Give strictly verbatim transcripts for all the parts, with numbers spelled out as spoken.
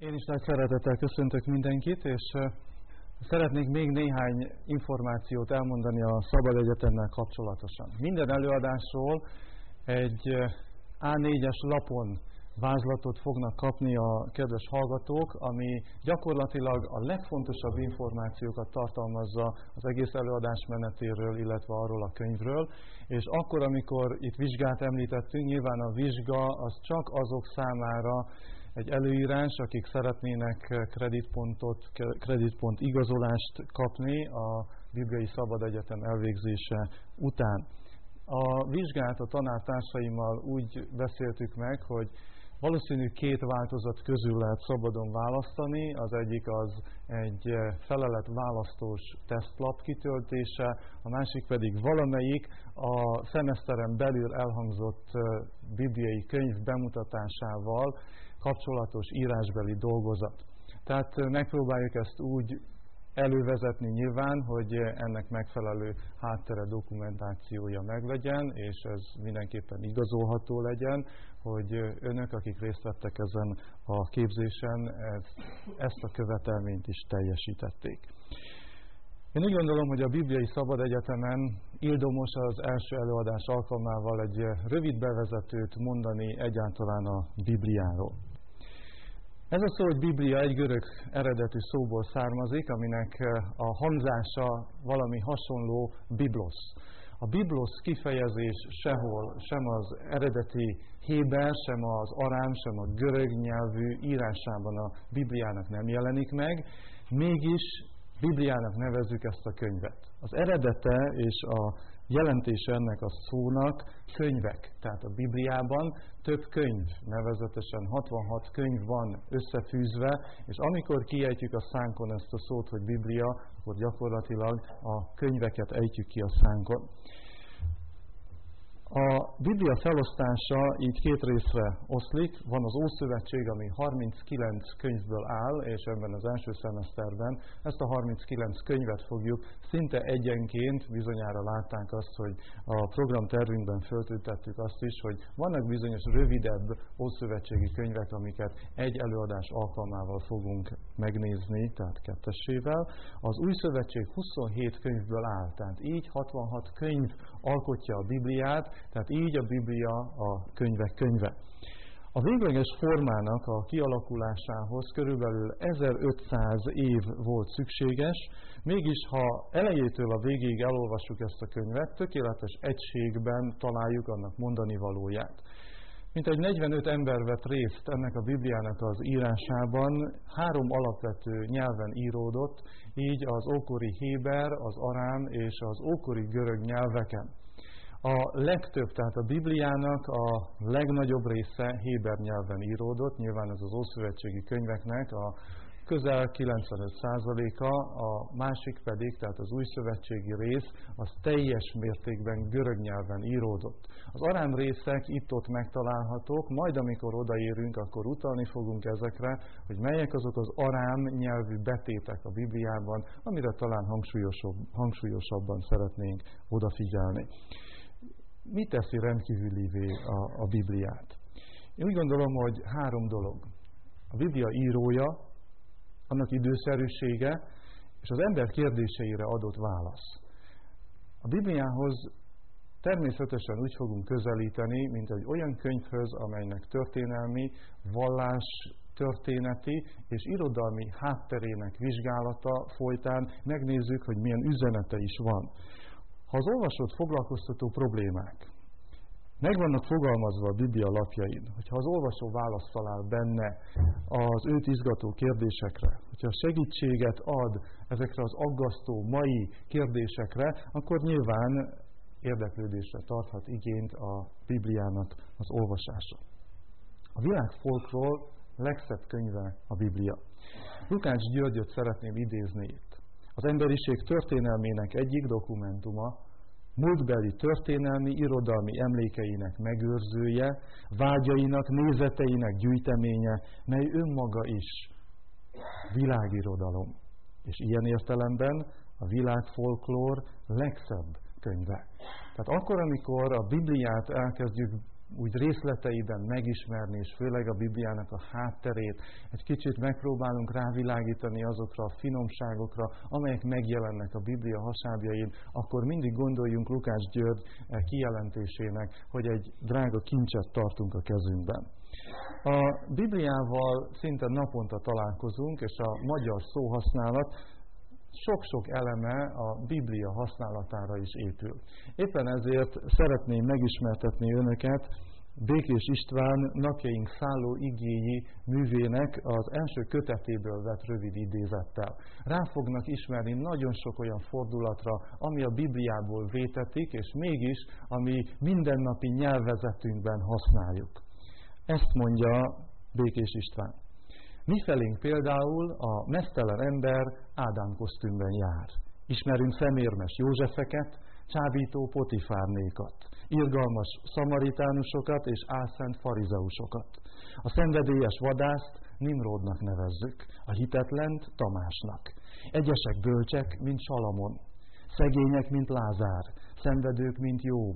Én is nagy szeretettel köszöntök mindenkit, és szeretnék még néhány információt elmondani a Szabad Egyetemmel kapcsolatosan. Minden előadásról egy á négyes lapon vázlatot fognak kapni a kedves hallgatók, ami gyakorlatilag a legfontosabb információkat tartalmazza az egész előadás menetéről, illetve arról a könyvről. És akkor, amikor itt vizsgát említettünk, nyilván a vizsga az csak azok számára egy előírás, akik szeretnének kreditpontot, kreditpont igazolást kapni a Bibliai Szabad Egyetem elvégzése után. A vizsgát a tanártársaimmal úgy beszéltük meg, hogy valószínű két változat közül lehet szabadon választani. Az egyik az egy feleletválasztós tesztlap kitöltése, a másik pedig valamelyik a szemeszteren belül elhangzott bibliai könyv bemutatásával kapcsolatos írásbeli dolgozat. Tehát megpróbáljuk ezt úgy elővezetni nyilván, hogy ennek megfelelő háttere, dokumentációja meglegyen, és ez mindenképpen igazolható legyen, hogy önök, akik részt vettek ezen a képzésen, ezt, ezt a követelményt is teljesítették. Én úgy gondolom, hogy a Bibliai Szabad Egyetemen ildomos az első előadás alkalmával egy rövid bevezetőt mondani egyáltalán a Bibliáról. Ez a szó, hogy Biblia, egy görög eredetű szóból származik, aminek a hangzása valami hasonló biblosz. A biblosz kifejezés sehol, sem az eredeti héber, sem az arám, sem a görög nyelvű írásában a Bibliának nem jelenik meg, mégis Bibliának nevezzük ezt a könyvet. Az eredete és a jelentése ennek a szónak könyvek. Tehát a Bibliában több könyv, nevezetesen hatvanhat könyv van összefűzve, és amikor kiejtjük a szánkon ezt a szót, hogy Biblia, akkor gyakorlatilag a könyveket ejtjük ki a szánkon. A Biblia felosztása így két részre oszlik. Van az Ószövetség, ami harminckilenc könyvből áll, és ebben az első szemeszterben ezt a harminckilenc könyvet fogjuk szinte egyenként, bizonyára látták azt, hogy a programtervünkben föltüntettük azt is, hogy vannak bizonyos rövidebb ószövetségi könyvek, amiket egy előadás alkalmával fogunk megnézni, tehát kettessével. Az Új Szövetség huszonhét könyvből áll, tehát így hatvanhat könyv alkotja a Bibliát, tehát így a Biblia a könyvek könyve. A végleges formának a kialakulásához körülbelül ezerötszáz év volt szükséges, mégis ha elejétől a végéig elolvassuk ezt a könyvet, tökéletes egységben találjuk annak mondani valóját. Mint egy negyvenöt ember vett részt ennek a Bibliának az írásában, három alapvető nyelven íródott, így az ókori héber, az arám és az ókori görög nyelveken. A legtöbb, tehát a Bibliának a legnagyobb része héber nyelven íródott, nyilván ez az ószövetségi könyveknek a közel kilencvenöt százaléka, a másik pedig, tehát az új szövetségi rész, az teljes mértékben görög nyelven íródott. Az arám részek itt-ott megtalálhatók, majd amikor odaérünk, akkor utalni fogunk ezekre, hogy melyek azok az arám nyelvű betétek a Bibliában, amire talán hangsúlyosabb, hangsúlyosabban szeretnénk odafigyelni. Mi teszi rendkívülivé a, a Bibliát? Én úgy gondolom, hogy három dolog. A Biblia írója, annak időszerűsége, és az ember kérdéseire adott válasz. A Bibliához természetesen úgy fogunk közelíteni, mint egy olyan könyvhöz, amelynek történelmi, vallás, történeti és irodalmi hátterének vizsgálata folytán megnézzük, hogy milyen üzenete is van. Ha az olvasót foglalkoztató problémák meg vannak fogalmazva a Biblia lapjain, hogyha az olvasó választ talál benne az őt izgató kérdésekre, hogyha segítséget ad ezekre az aggasztó mai kérdésekre, akkor nyilván érdeklődésre tarthat igényt a Bibliának az olvasása. A világ folkról legszebb könyve a Biblia. Lukács Györgyöt szeretném idézni itt. Az emberiség történelmének egyik dokumentuma, múltbeli történelmi, irodalmi emlékeinek megőrzője, vágyainak, nézeteinek gyűjteménye, mely önmaga is világirodalom. És ilyen értelemben a világfolklór legszebb könyve. Tehát akkor, amikor a Bibliát elkezdjük úgy részleteiben megismerni, és főleg a Bibliának a hátterét. Egy kicsit megpróbálunk rávilágítani azokra a finomságokra, amelyek megjelennek a Biblia hasábjain, akkor mindig gondoljunk Lukács György kijelentésének, hogy egy drága kincset tartunk a kezünkben. A Bibliával szinte naponta találkozunk, és a magyar szóhasználat sok-sok eleme a Biblia használatára is épül. Éppen ezért szeretném megismertetni önöket Békés István Napjaink szálló igéi művének az első kötetéből vett rövid idézettel. Rá fognak ismerni nagyon sok olyan fordulatra, ami a Bibliából vétetik, és mégis, ami mindennapi nyelvezetünkben használjuk. Ezt mondja Békés István. Mifelénk például a meztelen ember Ádám kosztümben jár. Ismerünk szemérmes Józsefeket, csábító Potifárnékat, irgalmas szamaritánusokat és álszent farizeusokat. A szenvedélyes vadászt Nimrodnak nevezzük, a hitetlent Tamásnak. Egyesek bölcsek, mint Salamon, szegények, mint Lázár, szenvedők, mint Jób.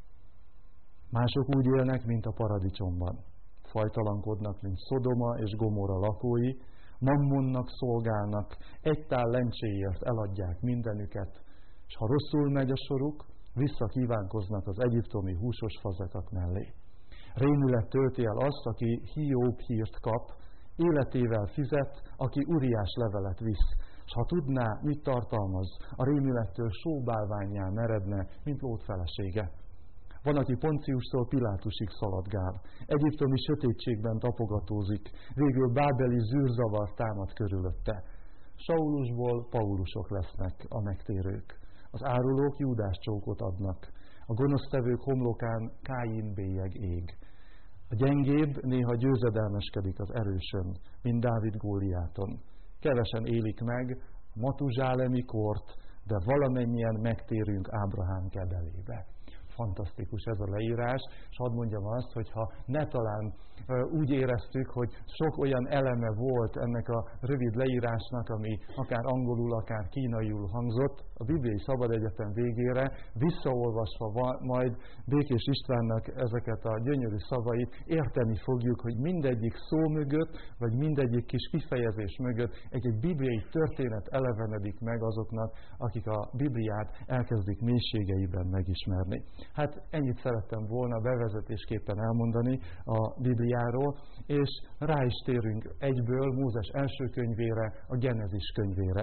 Mások úgy élnek, mint a paradicsomban. Fajtalankodnak, mint Szodoma és Gomorra lakói, mammonnak szolgálnak, egy tál lencséért eladják mindenüket, és ha rosszul megy a soruk, visszakívánkoznak az egyiptomi húsos fazekas mellé. Rémület tölti el azt, aki Hiób hírt kap, életével fizet, aki Uriás levelet visz, és ha tudná, mit tartalmaz, a rémülettől sóbálvánnyá meredne, mint Lót felesége. Van, aki Ponciustól Pilátusig szaladgál, egyiptomi sötétségben tapogatózik, végül bábeli zűrzavar támad körülötte. Saulusból Paulusok lesznek a megtérők. Az árulók Júdás csókot adnak, a gonosztevők homlokán Káin bélyeg ég. A gyengébb néha győzedelmeskedik az erősön, mint Dávid Góliáton. Kevesen élik meg a matuzsálemi kort, de valamennyien megtérünk Ábrahám kedelébe. Fantasztikus ez a leírás, és hadd mondjam azt, hogy ha ne talán úgy éreztük, hogy sok olyan eleme volt ennek a rövid leírásnak, ami akár angolul, akár kínaiul hangzott, a Bibliai Szabad Egyetem végére visszaolvasva majd Békés Istvánnak ezeket a gyönyörű szavait, érteni fogjuk, hogy mindegyik szó mögött, vagy mindegyik kis kifejezés mögött egy-egy bibliai történet elevenedik meg azoknak, akik a Bibliát elkezdik mélységeiben megismerni. Hát ennyit szerettem volna bevezetésképpen elmondani a Bibliáról, és rá is térünk egyből Mózes első könyvére, a Genezis könyvére.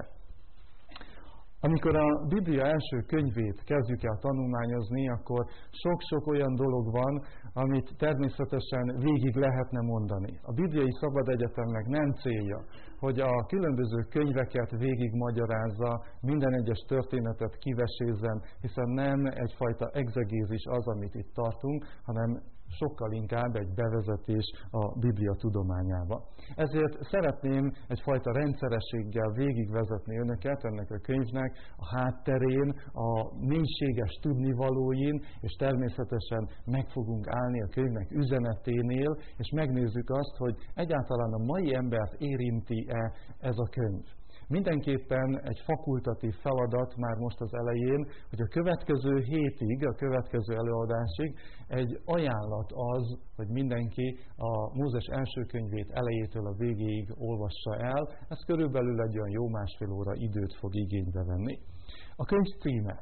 Amikor a Biblia első könyvét kezdjük el tanulmányozni, akkor sok-sok olyan dolog van, amit természetesen végig lehetne mondani. A Bibliai Szabad Egyetemnek nem célja, hogy a különböző könyveket végig magyarázza, minden egyes történetet kivesézzen, hiszen nem egyfajta egzegézis az, amit itt tartunk, hanem sokkal inkább egy bevezetés a Biblia tudományába. Ezért szeretném egyfajta rendszerességgel végigvezetni önöket ennek a könyvnek a hátterén, a mélységes tudnivalóin, és természetesen meg fogunk állni a könyvnek üzeneténél, és megnézzük azt, hogy egyáltalán a mai embert érinti-e ez a könyv. Mindenképpen egy fakultatív feladat már most az elején, hogy a következő hétig, a következő előadásig egy ajánlat az, hogy mindenki a Mózes első könyvét elejétől a végéig olvassa el. Ez körülbelül egy olyan jó másfél óra időt fog igénybe venni. A könyv címe.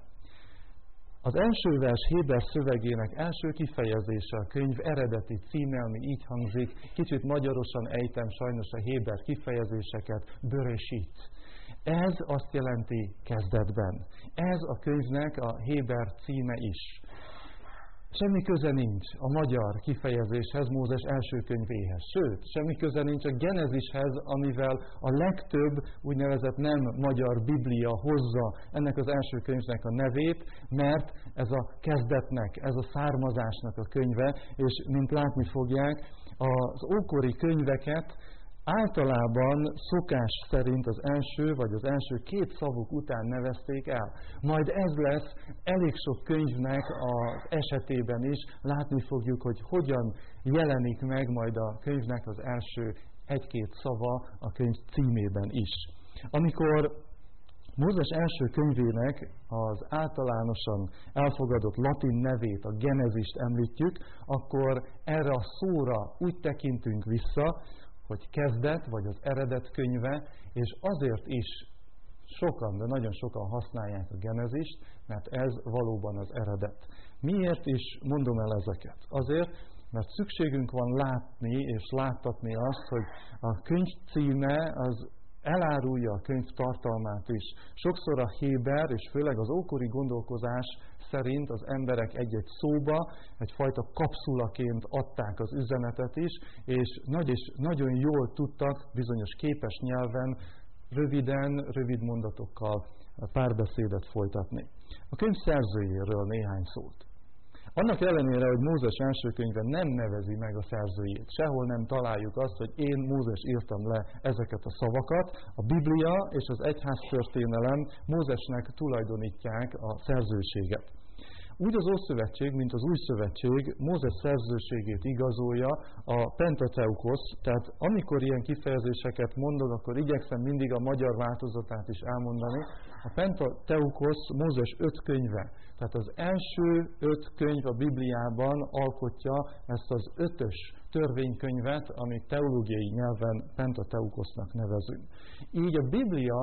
Az első vers héber szövegének első kifejezése a könyv eredeti címe, ami így hangzik, kicsit magyarosan ejtem sajnos a héber kifejezéseket, Bereshit. Ez azt jelenti kezdetben. Ez a könyvnek a héber címe is. Semmi köze nincs a magyar kifejezéshez, Mózes első könyvéhez. Sőt, semmi köze nincs a Genezishez, amivel a legtöbb úgynevezett nem magyar Biblia hozza ennek az első könyvnek a nevét, mert ez a kezdetnek, ez a származásnak a könyve, és mint látni fogják, az ókori könyveket általában szokás szerint az első vagy az első két szavuk után nevezték el. Majd ez lesz elég sok könyvnek az esetében is, látni fogjuk, hogy hogyan jelenik meg majd a könyvnek az első egy-két szava a könyv címében is. Amikor Mózes első könyvének az általánosan elfogadott latin nevét, a Genezist említjük, akkor erre a szóra úgy tekintünk vissza, hogy kezdet, vagy az eredet könyve, és azért is sokan, de nagyon sokan használják a Genezist, mert ez valóban az eredet. Miért is mondom el ezeket? Azért, mert szükségünk van látni és láttatni azt, hogy a könyv címe az elárulja a könyv tartalmát is. Sokszor a héber, és főleg az ókori gondolkozás szerint az emberek egy-egy szóba, egyfajta kapszulaként adták az üzenetet is, és, nagy és nagyon jól tudtak bizonyos képes nyelven, röviden, rövid mondatokkal párbeszédet folytatni. A könyv szerzőjéről néhány szót. Annak ellenére, hogy Mózes első könyve nem nevezi meg a szerzőjét, sehol nem találjuk azt, hogy én, Mózes írtam le ezeket a szavakat, a Biblia és az egyháztörténelem Mózesnek tulajdonítják a szerzőséget. Úgy az Ószövetség, mint az Új Szövetség Mózes szerzőségét igazolja a Pentateukosz, tehát amikor ilyen kifejezéseket mondok, akkor igyekszem mindig a magyar változatát is elmondani. A Pentateukosz Mózes öt könyve, tehát az első öt könyv a Bibliában alkotja ezt az ötös törvénykönyvet, amit teológiai nyelven Pentateukosznak nevezünk. Így a Biblia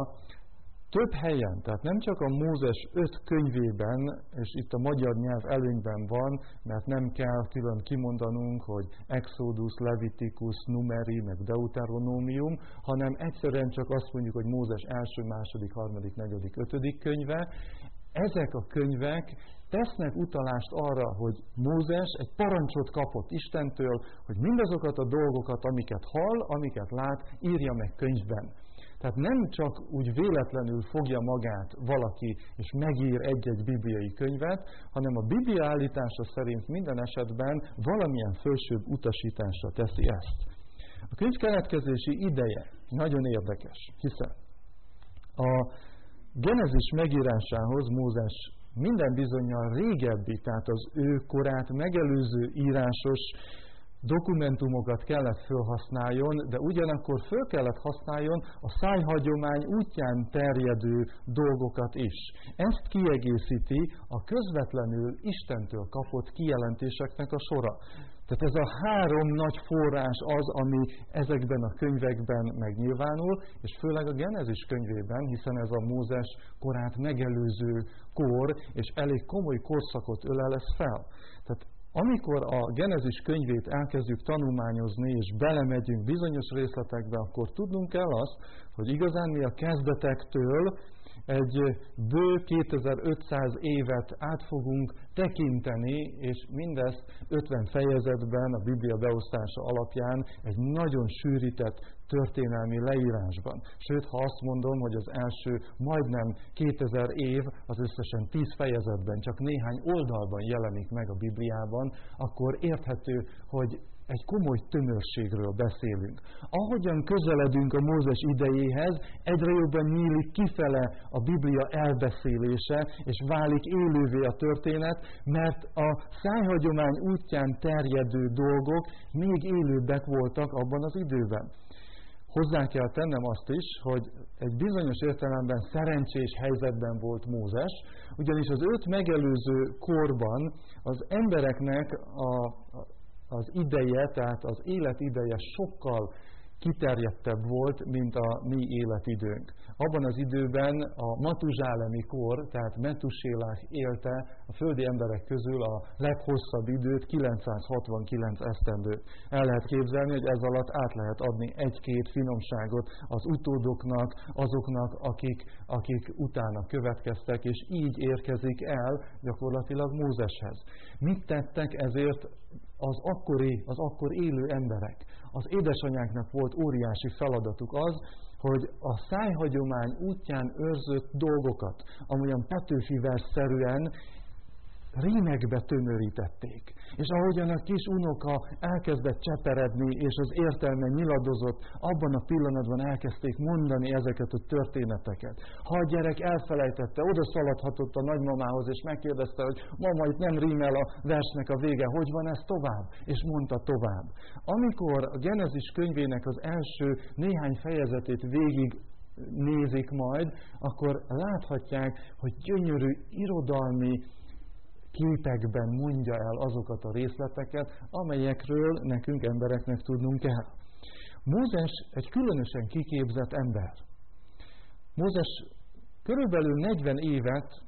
több helyen, tehát nem csak a Mózes öt könyvében, és itt a magyar nyelv előnyben van, mert nem kell külön kimondanunk, hogy Exodus, Levitikus, Numeri, meg Deuteronómium, hanem egyszerűen csak azt mondjuk, hogy Mózes első, második, harmadik, negyedik, ötödik könyve. Ezek a könyvek tesznek utalást arra, hogy Mózes egy parancsot kapott Istentől, hogy mindazokat a dolgokat, amiket hall, amiket lát, írja meg könyvben. Tehát nem csak úgy véletlenül fogja magát valaki, és megír egy-egy bibliai könyvet, hanem a Biblia állítása szerint minden esetben valamilyen fölsőbb utasításra teszi ezt. A könyv keletkezési ideje nagyon érdekes, hiszen a Genezis megírásához Mózes minden bizonnyal régebbi, tehát az ő korát megelőző írásos dokumentumokat kellett felhasználjon, de ugyanakkor föl kellett használjon a szájhagyomány útján terjedő dolgokat is. Ezt kiegészíti a közvetlenül Istentől kapott kijelentéseknek a sora. Tehát ez a három nagy forrás az, ami ezekben a könyvekben megnyilvánul, és főleg a Genezis könyvében, hiszen ez a Mózes korát megelőző kor, és elég komoly korszakot ölel ez fel. Tehát amikor a Genezis könyvét elkezdjük tanulmányozni, és belemegyünk bizonyos részletekbe, akkor tudnunk kell azt, hogy igazán mi a kezdetektől egy bő kétezer-ötszáz évet át fogunk tekinteni, és mindezt ötven fejezetben a Biblia beosztása alapján egy nagyon sűrített történelmi leírásban. Sőt, ha azt mondom, hogy az első majdnem kétezer év az összesen tíz fejezetben, csak néhány oldalban jelenik meg a Bibliában, akkor érthető, hogy egy komoly tömörségről beszélünk. Ahogyan közeledünk a Mózes idejéhez, egyre jobban nyílik kifele a Biblia elbeszélése, és válik élővé a történet, mert a szájhagyomány útján terjedő dolgok még élőbbek voltak abban az időben. Hozzá kell tennem azt is, hogy egy bizonyos értelemben szerencsés helyzetben volt Mózes, ugyanis az őt megelőző korban az embereknek a az ideje, tehát az életideje sokkal kiterjedtebb volt, mint a mi életidőnk. Abban az időben a matuzsálemi kor, tehát Metusélák élte a földi emberek közül a leghosszabb időt, kilencszázhatvankilenc esztendőt. El lehet képzelni, hogy ez alatt át lehet adni egy-két finomságot az utódoknak, azoknak, akik, akik utána következtek, és így érkezik el gyakorlatilag Mózeshez. Mit tettek ezért az akkori, az akkor élő emberek? Az édesanyáknak volt óriási feladatuk az, hogy a szájhagyomány útján őrzött dolgokat, amolyan Petőfi versszerűen rímekbe tömörítették. És ahogyan a kis unoka elkezdett cseperedni, és az értelme nyiladozott, abban a pillanatban elkezdték mondani ezeket a történeteket. Ha a gyerek elfelejtette, oda szaladhatott a nagymamához, és megkérdezte, hogy mama, itt nem rímel a versnek a vége, hogy van ez tovább? És mondta tovább. Amikor a Genezis könyvének az első néhány fejezetét végig nézik majd, akkor láthatják, hogy gyönyörű irodalmi képekben mondja el azokat a részleteket, amelyekről nekünk embereknek tudnunk kell. Mózes egy különösen kiképzett ember. Mózes körülbelül negyven évet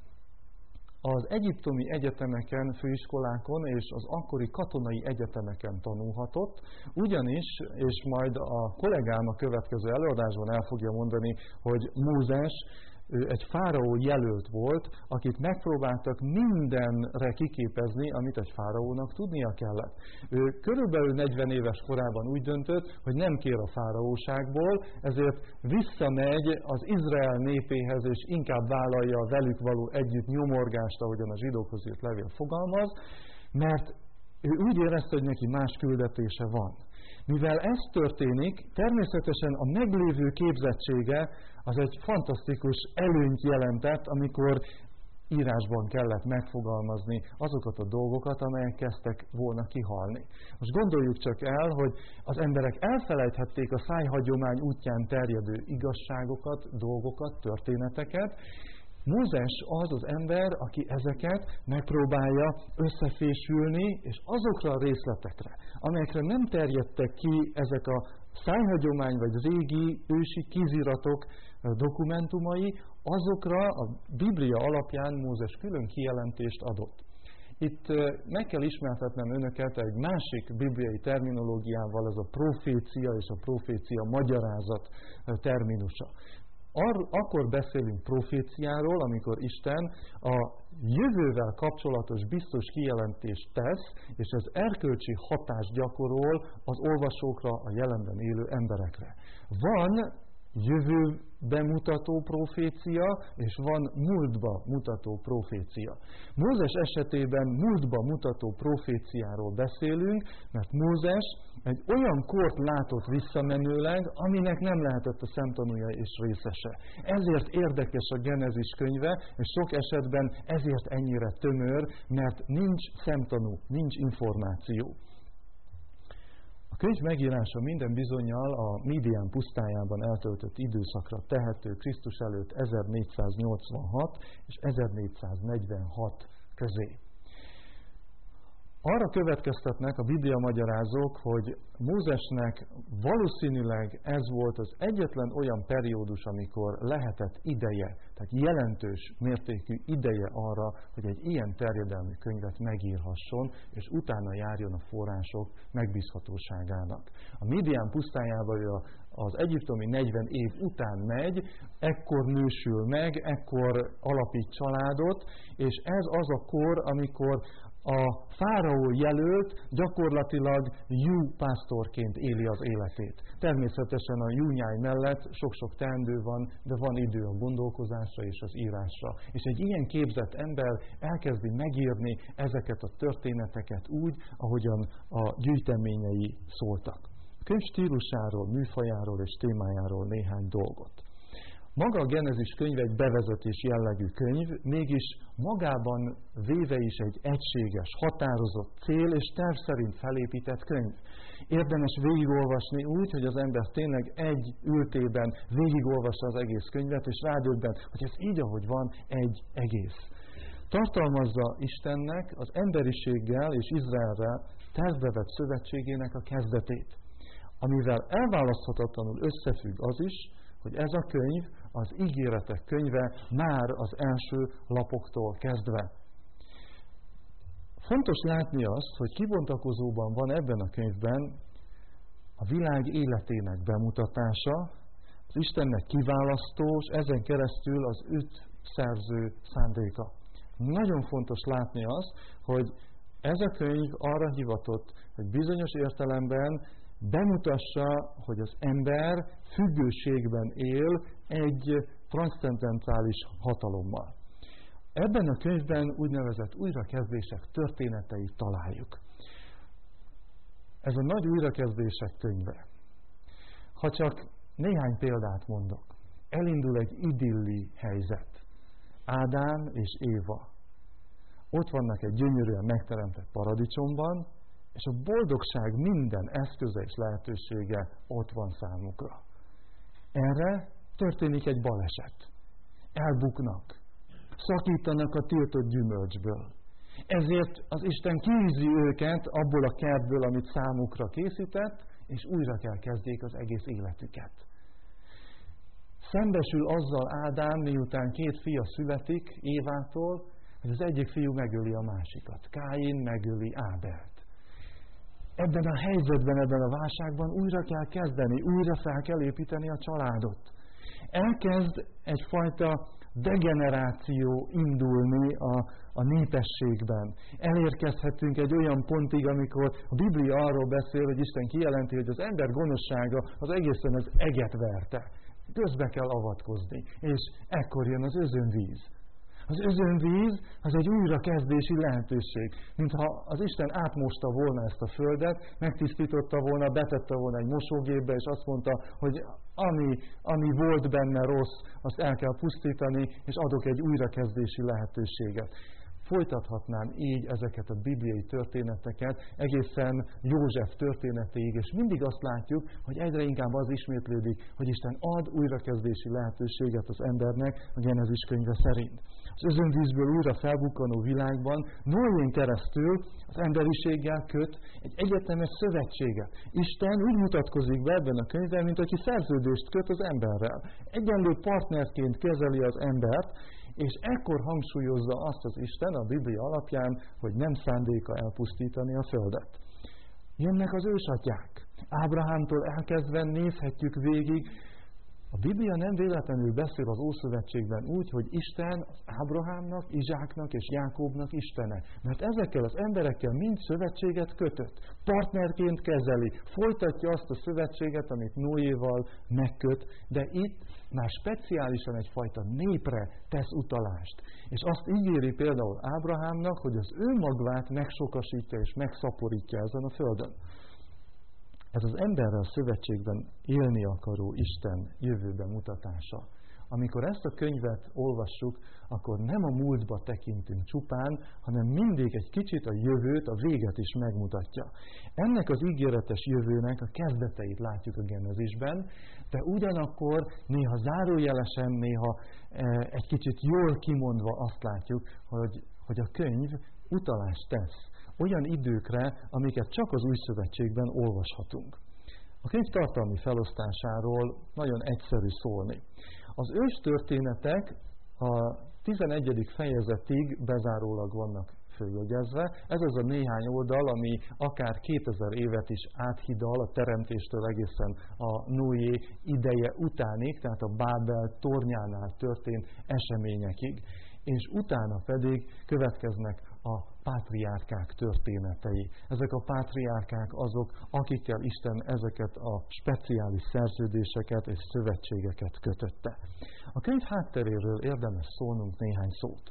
az egyiptomi egyetemeken, főiskolákon és az akkori katonai egyetemeken tanulhatott, ugyanis, és majd a kollégám a következő előadásban el fogja mondani, hogy Mózes egy fáraó jelölt volt, akit megpróbáltak mindenre kiképezni, amit egy fáraónak tudnia kellett. Ő körülbelül negyven éves korában úgy döntött, hogy nem kér a fáraóságból, ezért visszamegy az Izrael népéhez, és inkább vállalja a velük való együtt nyomorgást, ahogyan a zsidókhoz írt levél fogalmaz, mert ő úgy érezte, hogy neki más küldetése van. Mivel ez történik, természetesen a meglévő képzettsége az egy fantasztikus előnyt jelentett, amikor írásban kellett megfogalmazni azokat a dolgokat, amelyek kezdtek volna kihalni. Most gondoljuk csak el, hogy az emberek elfelejthették a szájhagyomány útján terjedő igazságokat, dolgokat, történeteket. Mózes az az ember, aki ezeket megpróbálja összefésülni, és azokra a részletekre, amelyekre nem terjedtek ki ezek a szájhagyomány vagy régi ősi kéziratok dokumentumai, azokra a Biblia alapján Mózes külön kijelentést adott. Itt meg kell ismertetnem önöket egy másik bibliai terminológiával, ez a profécia és a profécia magyarázat terminusa. Ar, akkor beszélünk proféciáról, amikor Isten a jövővel kapcsolatos biztos kijelentést tesz, és ez erkölcsi hatást gyakorol az olvasókra, a jelenben élő emberekre. Van jövőbe mutató profécia, és van múltba mutató profécia. Mózes esetében múltba mutató proféciáról beszélünk, mert Mózes egy olyan kort látott visszamenőleg, aminek nem lehetett a szemtanúja és részese. Ezért érdekes a Genezis könyve, és sok esetben ezért ennyire tömör, mert nincs szemtanú, nincs információ. A könyv megírása minden bizonnyal a Midian pusztájában eltöltött időszakra tehető, Krisztus előtt ezernégyszáznyolcvanhat és ezernégyszáznegyvenhat közé. Arra következtetnek a Biblia magyarázók, hogy Mózesnek valószínűleg ez volt az egyetlen olyan periódus, amikor lehetett ideje, tehát jelentős mértékű ideje arra, hogy egy ilyen terjedelmű könyvet megírhasson, és utána járjon a források megbízhatóságának. A Midian pusztájába ő az egyiptomi negyven év után megy, ekkor nősül meg, ekkor alapít családot, és ez az a kor, amikor a fáraó jelölt gyakorlatilag jú pásztorként éli az életét. Természetesen a júnyáj mellett sok-sok teendő van, de van idő a gondolkozásra és az írásra. És egy ilyen képzett ember elkezdi megírni ezeket a történeteket úgy, ahogyan a gyűjteményei szóltak. A könyv stílusáról, műfajáról és témájáról néhány dolgot. Maga a Genezis könyv egy bevezetés jellegű könyv, mégis magában véve is egy egységes, határozott cél és terv szerint felépített könyv. Érdemes végigolvasni úgy, hogy az ember tényleg egy ültében végigolvassa az egész könyvet, és rádöbben, hogy ez így, ahogy van, egy egész. Tartalmazza Istennek az emberiséggel és Izraelrel tervbevett szövetségének a kezdetét, amivel elválaszthatatlanul összefügg az is, hogy ez a könyv az ígéretek könyve már az első lapoktól kezdve. Fontos látni azt, hogy kibontakozóban van ebben a könyvben a világ életének bemutatása, az Istennek kiválasztó, és ezen keresztül az őt szerző szándéka. Nagyon fontos látni azt, hogy ez a könyv arra hivatott, hogy bizonyos értelemben bemutassa, hogy az ember függőségben él egy transzcendentális hatalommal. Ebben a könyvben úgynevezett újrakezdések történeteit találjuk. Ez a nagy újrakezdések könyve. Ha csak néhány példát mondok. Elindul egy idilli helyzet. Ádám és Éva. Ott vannak egy gyönyörűen megteremtett paradicsomban, és a boldogság minden eszköze és lehetősége ott van számukra. Erre történik egy baleset. Elbuknak. Szakítanak a tiltott gyümölcsből. Ezért az Isten kiűzi őket abból a kertből, amit számukra készített, és újra kell kezdjék az egész életüket. Szembesül azzal Ádám, miután két fia születik Évától, hogy az egyik fiú megöli a másikat. Káin megöli Ábelt. Ebben a helyzetben, ebben a válságban újra kell kezdeni, újra fel kell építeni a családot. Elkezd egyfajta degeneráció indulni a, a népességben. Elérkezhetünk egy olyan pontig, amikor a Biblia arról beszél, hogy Isten kijelenti, hogy az ember gonoszsága az egészen az eget verte. Közbe kell avatkozni, és ekkor jön az özönvíz. Az özönvíz az egy újrakezdési lehetőség. Mintha az Isten átmosta volna ezt a földet, megtisztította volna, betette volna egy mosógépbe, és azt mondta, hogy ami, ami volt benne rossz, azt el kell pusztítani, és adok egy újrakezdési lehetőséget. Folytathatnám így ezeket a bibliai történeteket egészen József történetéig, és mindig azt látjuk, hogy egyre inkább az ismétlődik, hogy Isten ad újrakezdési lehetőséget az embernek a Genezis könyve szerint. Az özönvízből újra felbukkanó világban Noén keresztül az emberiséggel köt egy egyetemes szövetséget. Isten úgy mutatkozik be ebben a könyvben, mint aki szerződést köt az emberrel. Egyenlő partnerként kezeli az embert, és ekkor hangsúlyozza azt az Isten a Biblia alapján, hogy nem szándéka elpusztítani a földet. Jönnek az ősatyák. Ábrahámtól elkezdve nézhetjük végig. A Biblia nem véletlenül beszél az Ószövetségben úgy, hogy Isten az Ábrahámnak, Izsáknak és Jákóbnak Istene. Mert ezekkel az emberekkel mind szövetséget kötött. Partnerként kezeli, folytatja azt a szövetséget, amit Noéval megköt, de itt már speciálisan egyfajta népre tesz utalást. És azt ígéri például Ábrahámnak, hogy az ő magvát megsokasítja és megszaporítja ezen a földön. Ez az emberrel szövetségben élni akaró Isten jövőbe mutatása. Amikor ezt a könyvet olvassuk, akkor nem a múltba tekintünk csupán, hanem mindig egy kicsit a jövőt, a véget is megmutatja. Ennek az ígéretes jövőnek a kezdeteit látjuk a Genezisben, de ugyanakkor néha zárójelesen, néha egy kicsit jól kimondva azt látjuk, hogy, hogy a könyv utalást tesz olyan időkre, amiket csak az Új Szövetségben olvashatunk. A könyv tartalmi felosztásáról nagyon egyszerű szólni. Az őstörténetek a tizenegyedik fejezetig bezárólag vannak följegyezve. Ez az a néhány oldal, ami akár kétezer évet is áthidal a teremtéstől egészen a Noé ideje utánig, tehát a Bábel tornyánál történt eseményekig. És utána pedig következnek a pátriárkák történetei. Ezek a pátriárkák azok, akikkel Isten ezeket a speciális szerződéseket és szövetségeket kötötte. A könyv hátteréről érdemes szólnunk néhány szót.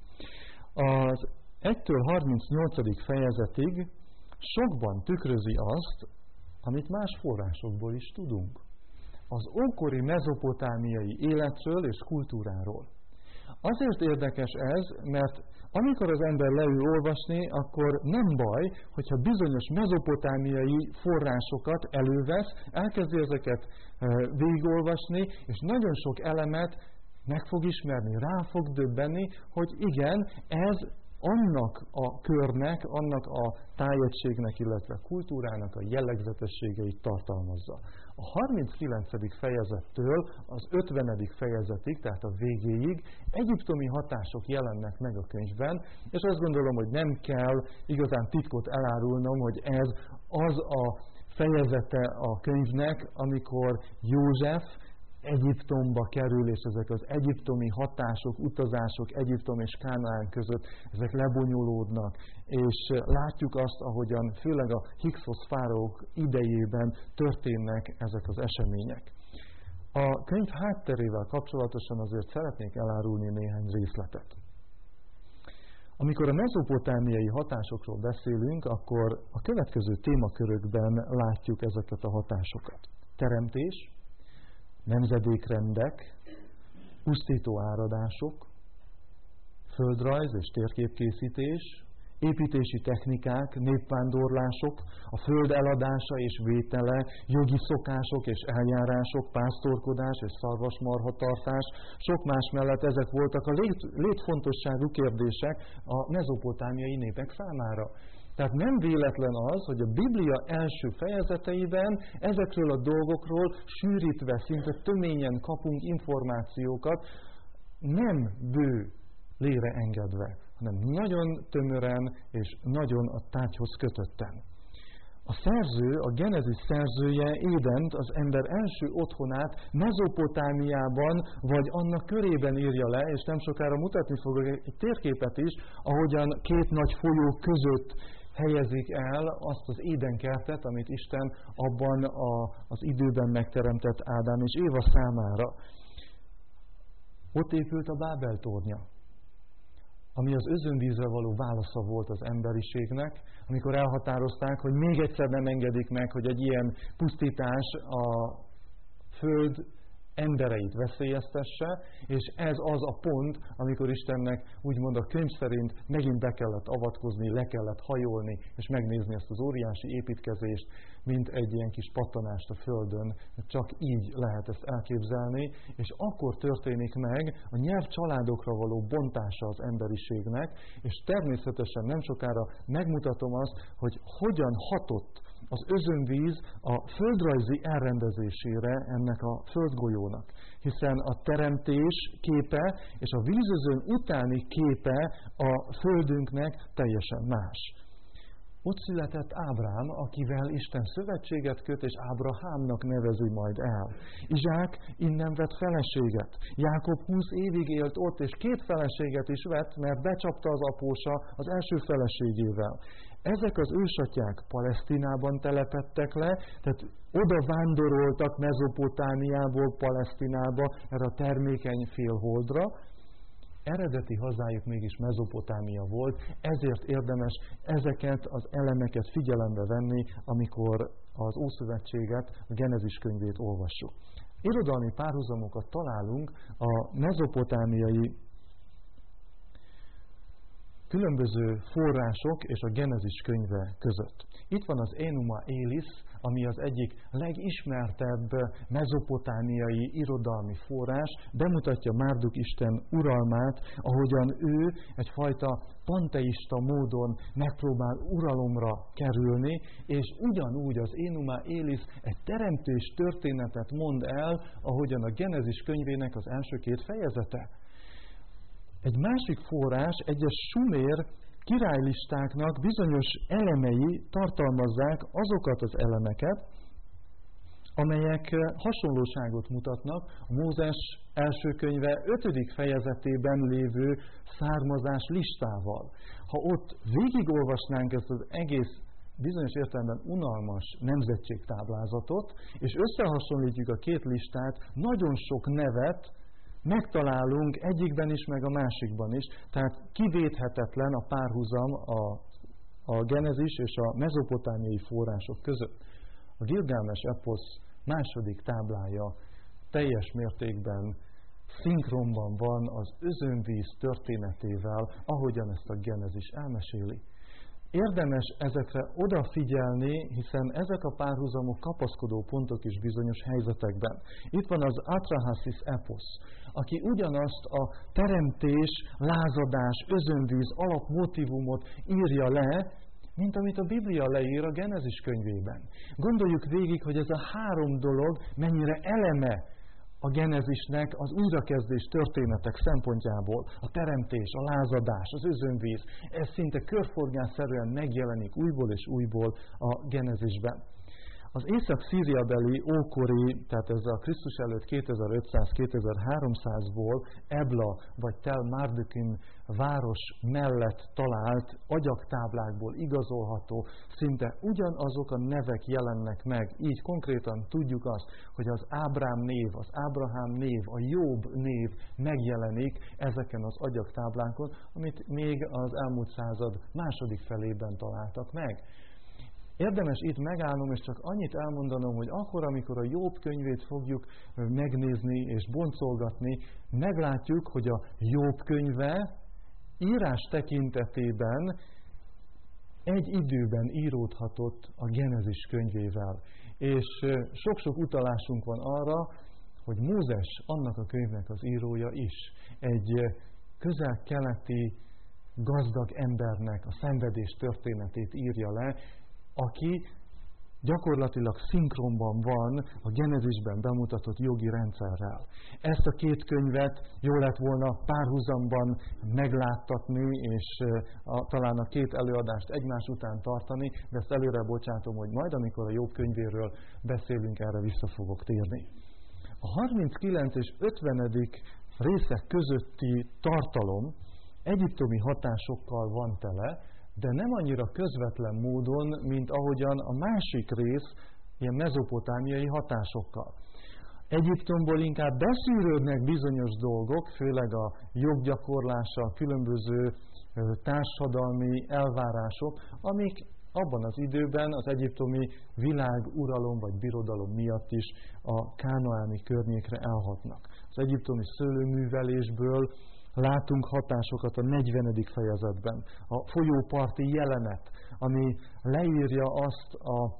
Az egytől harmincnyolcadik fejezetig sokban tükrözi azt, amit más forrásokból is tudunk. Az ókori mezopotámiai életről és kultúráról. Azért érdekes ez, mert amikor az ember leül olvasni, akkor nem baj, hogyha bizonyos mezopotámiai forrásokat elővesz, elkezdi ezeket végigolvasni, és nagyon sok elemet meg fog ismerni, rá fog döbbenni, hogy igen, ez annak a körnek, annak a tájegységnek, illetve kultúrának a jellegzetességeit tartalmazza. A harminckilencedik fejezettől az ötvenedik fejezetig, tehát a végéig egyiptomi hatások jelennek meg a könyvben, és azt gondolom, hogy nem kell igazán titkot elárulnom, hogy ez az a fejezete a könyvnek, amikor József Egyiptomba kerül, és ezek az egyiptomi hatások, utazások Egyiptom és Kánaán között, ezek lebonyolódnak, és látjuk azt, ahogyan főleg a Hiksosz fáraók idejében történnek ezek az események. A könyv hátterével kapcsolatosan azért szeretnék elárulni néhány részletet. Amikor a mezopotámiai hatásokról beszélünk, akkor a következő témakörökben látjuk ezeket a hatásokat. Teremtés, nemzedékrendek, pusztító áradások, földrajz és térképkészítés, építési technikák, népvándorlások, a föld eladása és vétele, jogi szokások és eljárások, pásztorkodás és szarvasmarhatartás, sok más mellett ezek voltak a lét, létfontosságú kérdések a mezopotámiai népek számára. Tehát nem véletlen az, hogy a Biblia első fejezeteiben ezekről a dolgokról sűrítve, szinte töményen kapunk információkat, nem bő lére engedve, hanem nagyon tömören és nagyon a tárgyhoz kötötten. A szerző, a Genezis szerzője Édent, az ember első otthonát Mezopotámiában vagy annak körében írja le, és nem sokára mutatni fogok egy térképet is, ahogyan két nagy folyó között helyezik el azt az Édenkertet, amit Isten abban a, az időben megteremtett Ádám és Éva számára. Ott épült a Bábel tornya, ami az özönvízre való válasza volt az emberiségnek, amikor elhatározták, hogy még egyszer nem engedik meg, hogy egy ilyen pusztítás a föld embereit veszélyeztesse, és ez az a pont, amikor Istennek úgymond a könyv szerint megint be kellett avatkozni, le kellett hajolni, és megnézni ezt az óriási építkezést, mint egy ilyen kis pattanást a földön. Csak így lehet ezt elképzelni, és akkor történik meg a nyelvcsaládokra való bontása az emberiségnek, és természetesen nem sokára megmutatom azt, hogy hogyan hatott az özönvíz a földrajzi elrendezésére ennek a földgolyónak. Hiszen a teremtés képe és a vízözön utáni képe a földünknek teljesen más. Ott született Ábrám, akivel Isten szövetséget köt, és Ábrahámnak nevezi majd el. Izsák innen vett feleséget. Jákob húsz évig élt ott, és két feleséget is vett, mert becsapta az apósa az első feleségével. Ezek az ősatyák Palesztinában telepedtek le, tehát oda vándoroltak Mezopotámiából Palesztinába, erre a termékeny félholdra. Eredeti hazájuk mégis Mezopotámia volt, ezért érdemes ezeket az elemeket figyelembe venni, amikor az Ószövetséget, a Genezis könyvét olvassuk. Irodalmi párhuzamokat találunk a mezopotámiai különböző források és a Genezis könyve között. Itt van az Enuma Elis, ami az egyik legismertebb mezopotámiai irodalmi forrás, bemutatja Márduk Isten uralmát, ahogyan ő egyfajta panteista módon megpróbál uralomra kerülni, és ugyanúgy az Enuma Elis egy teremtés történetet mond el, ahogyan a Genezis könyvének az első két fejezete. Egy másik forrás, egyes sumér királylistáknak bizonyos elemei tartalmazzák azokat az elemeket, amelyek hasonlóságot mutatnak a Mózes első könyve ötödik fejezetében lévő származás listával. Ha ott végigolvasnánk ezt az egész bizonyos értelemben unalmas nemzetségtáblázatot, és összehasonlítjuk a két listát, nagyon sok nevet megtalálunk egyikben is, meg a másikban is, tehát kivéthetetlen a párhuzam a, a Genezis és a mezopotámiai források között. A Gilgames eposz második táblája teljes mértékben szinkronban van az özönvíz történetével, ahogyan ezt a Genezis elmeséli. Érdemes ezekre odafigyelni, hiszen ezek a párhuzamok kapaszkodó pontok is bizonyos helyzetekben. Itt van az Atrahasis eposz, aki ugyanazt a teremtés, lázadás, özönvíz alapmotívumot írja le, mint amit a Biblia leír a Genezis könyvében. Gondoljuk végig, hogy ez a három dolog mennyire eleme a Genezisnek az újrakezdés történetek szempontjából. A teremtés, a lázadás, az özönvíz, ez szinte körforgásszerűen megjelenik újból és újból a Genezisben. Az észak-szíriabeli ókori, tehát ez a Krisztus előtt kétezer-ötszáz-kétezer-háromszázból Ebla vagy Tel Mardukün város mellett talált agyagtáblákból igazolható, szinte ugyanazok a nevek jelennek meg. Így konkrétan tudjuk azt, hogy az Ábrám név, az Ábrahám név, a Jobb név megjelenik ezeken az agyagtáblákon, amit még az elmúlt század második felében találtak meg. Érdemes itt megállnom, és csak annyit elmondanom, hogy akkor, amikor a Jobb könyvét fogjuk megnézni és boncolgatni, meglátjuk, hogy a Jobb könyve írás tekintetében egy időben íródhatott a Genezis könyvével. És sok-sok utalásunk van arra, hogy Mózes annak a könyvnek az írója is. Egy közel-keleti gazdag embernek a szenvedés történetét írja le, aki gyakorlatilag szinkronban van a Genezisben bemutatott jogi rendszerrel. Ezt a két könyvet jó lett volna párhuzamban megláttatni, és a, talán a két előadást egymás után tartani, de ezt előre bocsátom, hogy majd, amikor a Jobb könyvéről beszélünk, erre vissza fogok térni. A harminckilenc és ötvenedik részek közötti tartalom egyiptomi hatásokkal van tele, de nem annyira közvetlen módon, mint ahogyan a másik rész ilyen mezopotámiai hatásokkal. Egyiptomból inkább beszűrődnek bizonyos dolgok, főleg a joggyakorlása, a különböző társadalmi elvárások, amik abban az időben az egyiptomi világuralom vagy birodalom miatt is a kánaáni környékre elhatnak. Az egyiptomi szőlőművelésből látunk hatásokat a negyvenedik fejezetben. A folyóparti jelenet, ami leírja azt a,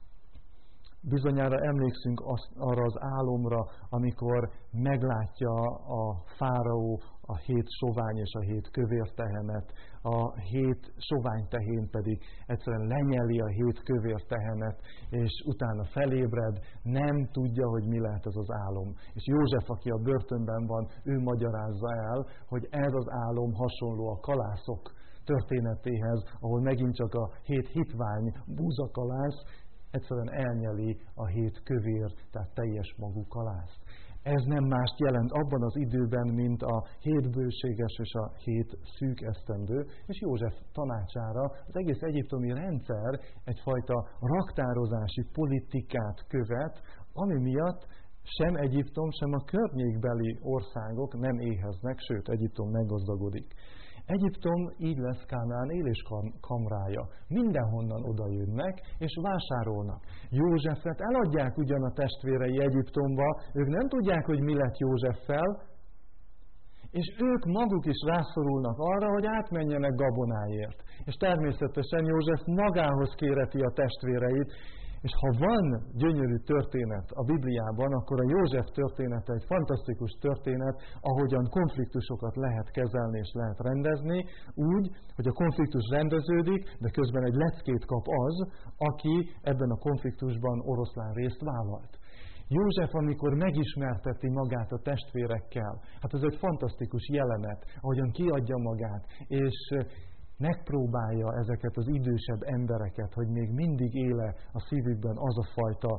bizonyára emlékszünk azt, arra az álomra, amikor meglátja a fáraó a hét sovány és a hét kövér tehenet, a hét sovány tehén pedig egyszerűen lenyeli a hét kövér tehenet, és utána felébred, nem tudja, hogy mi lehet ez az álom. És József, aki a börtönben van, ő magyarázza el, hogy ez az álom hasonló a kalászok történetéhez, ahol megint csak a hét hitvány búzakalász egyszerűen elnyeli a hét kövér, tehát teljes magú kalászt. Ez nem mást jelent abban az időben, mint a hét bőséges és a hét szűk esztendő, és József tanácsára az egész egyiptomi rendszer egyfajta raktározási politikát követ, ami miatt sem Egyiptom, sem a környékbeli országok nem éheznek, sőt, Egyiptom meggazdagodik. Egyiptom így lesz Kánaán éléskamrája. Mindenhonnan oda jönnek és vásárolnak. Józsefet eladják ugyan a testvérei Egyiptomba, ők nem tudják, hogy mi lett Józseffel, és ők maguk is rászorulnak arra, hogy átmenjenek gabonáért. És természetesen József magához kéreti a testvéreit, és ha van gyönyörű történet a Bibliában, akkor a József története egy fantasztikus történet, ahogyan konfliktusokat lehet kezelni és lehet rendezni, úgy, hogy a konfliktus rendeződik, de közben egy leckét kap az, aki ebben a konfliktusban oroszlán részt vállalt. József, amikor megismerteti magát a testvérekkel, hát ez egy fantasztikus jelenet, ahogyan kiadja magát, és megpróbálja ezeket az idősebb embereket, hogy még mindig éle a szívükben az a fajta